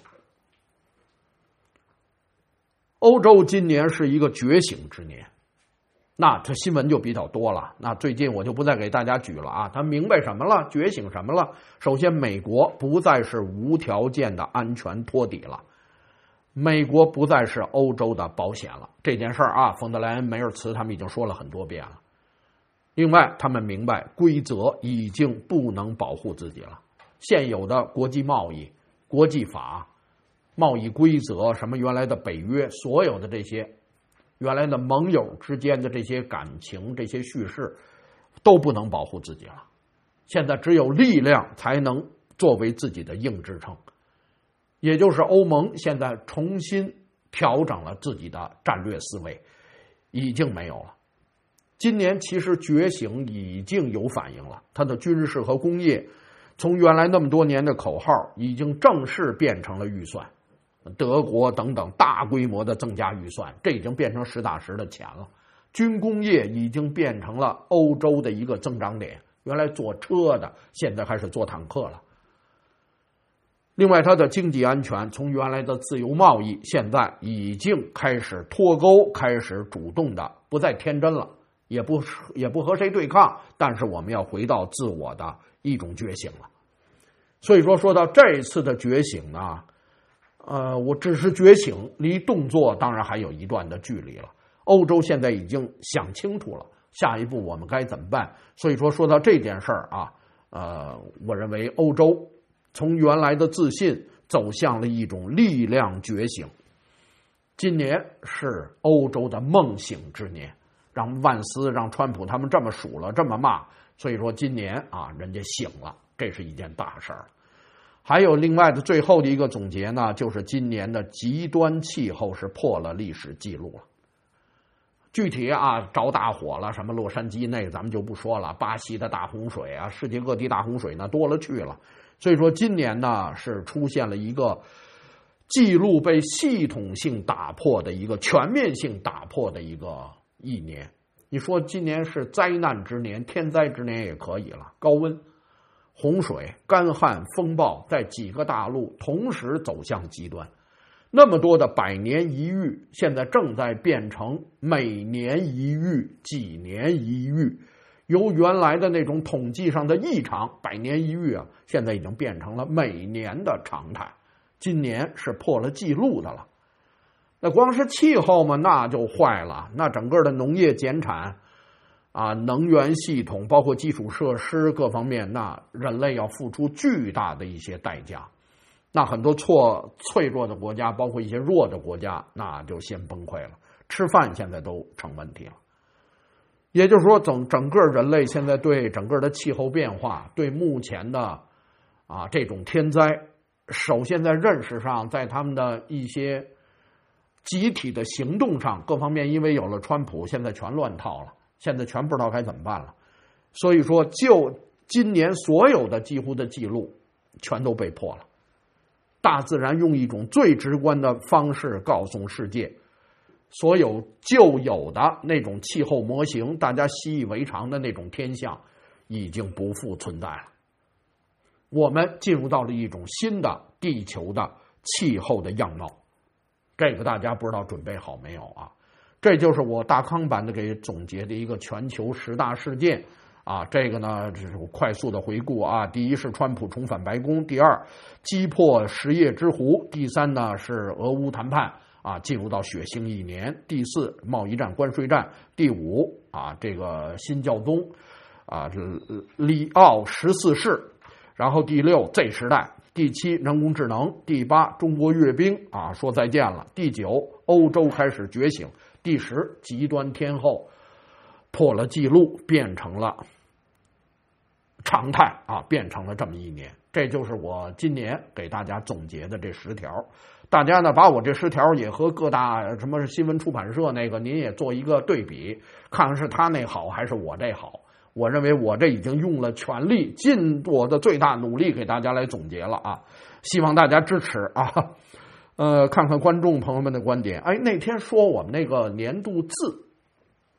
欧洲今年是一个觉醒之年，那这新闻就比较多了。那最近我就不再给大家举了啊，他明白什么了？觉醒什么了？首先，美国不再是无条件的安全托底了，美国不再是欧洲的保险了。这件事儿啊，冯德莱恩、梅尔茨他们已经说了很多遍了。另外，他们明白规则已经不能保护自己了，现有的国际贸易、国际法、贸易规则，什么原来的北约，所有的这些原来的盟友之间的这些感情、这些叙事，都不能保护自己了。现在只有力量才能作为自己的硬支撑，也就是欧盟现在重新调整了自己的战略思维，已经没有了。今年其实觉醒已经有反应了，它的军事和工业从原来那么多年的口号，已经正式变成了预算。德国等等大规模的增加预算，这已经变成实打实的钱了。军工业已经变成了欧洲的一个增长点，原来做车的，现在开始做坦克了。另外，它的经济安全从原来的自由贸易，现在已经开始脱钩，开始主动的，不再天真了，也不也不和谁对抗，但是我们要回到自我的一种觉醒了。所以说，说到这一次的觉醒呢，呃，我只是觉醒，离动作当然还有一段的距离了。欧洲现在已经想清楚了，下一步我们该怎么办？所以说，说到这件事儿啊，呃，我认为欧洲从原来的自信走向了一种力量觉醒。今年是欧洲的梦醒之年，让万斯、让川普他们这么数了，这么骂，所以说今年啊，人家醒了，这是一件大事儿。还有另外的最后的一个总结呢，就是今年的极端气候是破了历史记录了。具体啊，着大火了，什么洛杉矶那个咱们就不说了，巴西的大洪水啊，世界各地大洪水呢多了去了。所以说今年呢是出现了一个记录被系统性打破的一个全面性打破的一个一年。你说今年是灾难之年、天灾之年也可以了，高温、洪水、干旱、风暴在几个大陆同时走向极端，那么多的百年一遇，现在正在变成每年一遇、几年一遇，由原来的那种统计上的异常，百年一遇啊，现在已经变成了每年的常态。今年是破了记录的了。那光是气候嘛，那就坏了，那整个的农业减产啊，能源系统包括基础设施各方面，那人类要付出巨大的一些代价。那很多错脆弱的国家，包括一些弱的国家，那就先崩溃了，吃饭现在都成问题了。也就是说，整整个人类现在对整个的气候变化，对目前的啊这种天灾，首先在认识上，在他们的一些集体的行动上，各方面因为有了川普，现在全乱套了。现在全不知道该怎么办了，所以说就今年所有的几乎的记录全都被破了。大自然用一种最直观的方式告诉世界，所有旧有的那种气候模型，大家习以为常的那种天象已经不复存在了。我们进入到了一种新的地球的气候的样貌，这个大家不知道准备好没有啊？这就是我大康版的给总结的一个全球十大事件啊，这个呢这是我快速的回顾啊。第一是川普重返白宫，第二击破什叶之湖，第三呢是俄乌谈判啊进入到血腥一年，第四贸易战、关税战，第五啊这个新教宗啊里奥十四世，然后第六 Z 时代，第七人工智能，第八中国阅兵啊说再见了，第九欧洲开始觉醒，第十极端天候破了记录，变成了常态啊，变成了这么一年。这就是我今年给大家总结的这十条。大家呢把我这十条也和各大什么新闻出版社那个您也做一个对比，看看是他那好还是我这好。我认为我这已经用了全力，尽我的最大努力给大家来总结了啊，希望大家支持啊。呃，看看观众朋友们的观点。哎，那天说我们那个年度字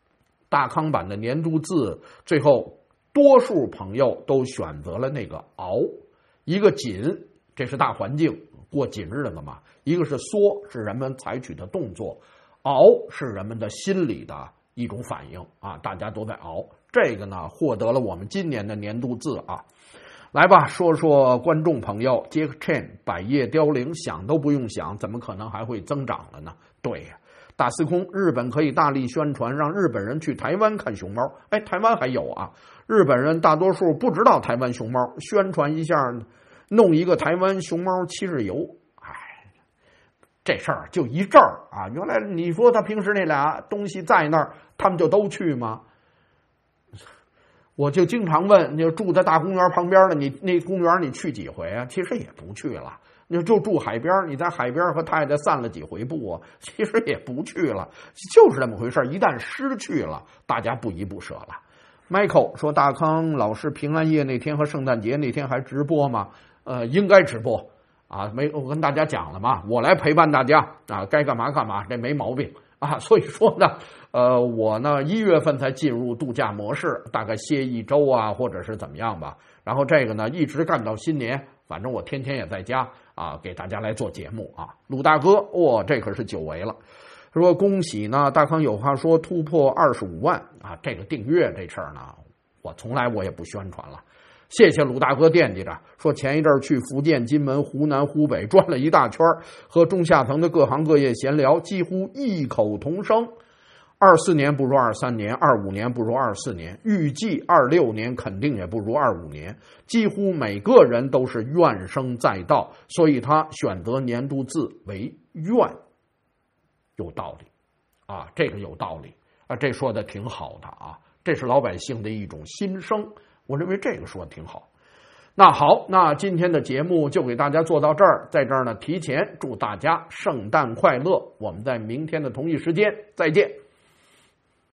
大康版的年度字，最后多数朋友都选择了那个熬，一个紧，这是大环境过紧日子嘛，一个是缩，是人们采取的动作，熬是人们的心理的一种反应啊，大家都在熬。这个呢，获得了我们今年的年度字啊。来吧，说说观众朋友 Jack Chan 百叶凋零，想都不用想，怎么可能还会增长了呢？对呀，大司空，日本可以大力宣传，让日本人去台湾看熊猫。哎，台湾还有啊，日本人大多数不知道台湾熊猫，宣传一下，弄一个台湾熊猫七日游。哎，这事儿就一阵儿啊！原来你说他平时那俩东西在那儿，他们就都去吗？我就经常问，你就住在大公园旁边的，你那公园你去几回啊？其实也不去了。你就住海边，你在海边和太太散了几回步啊？其实也不去了，就是这么回事。一旦失去了，大家不依不舍了。Michael 说，大康老师平安夜那天和圣诞节那天还直播吗？呃，应该直播啊，没我跟大家讲了嘛，我来陪伴大家啊，该干嘛干嘛，这没毛病啊。所以说呢，呃，我呢一月份才进入度假模式，大概歇一周啊，或者是怎么样吧。然后这个呢一直干到新年，反正我天天也在家啊，给大家来做节目啊。鲁大哥，哇、哦，这可是久违了。说恭喜呢，大康有话说突破二十五万啊，这个订阅这事儿呢，我从来我也不宣传了。谢谢鲁大哥惦记着，说前一阵去福建、金门、湖南、湖北转了一大圈，和中下层的各行各业闲聊，几乎异口同声。二四年不如二三年，二五年不如二四年，预计二六年肯定也不如二五年，几乎每个人都是怨声载道，所以他选择年度字为怨，有道理啊，这个有道理啊，这说的挺好的啊，这是老百姓的一种心声，我认为这个说的挺好。那好，那今天的节目就给大家做到这儿，在这儿呢提前祝大家圣诞快乐，我们在明天的同一时间再见。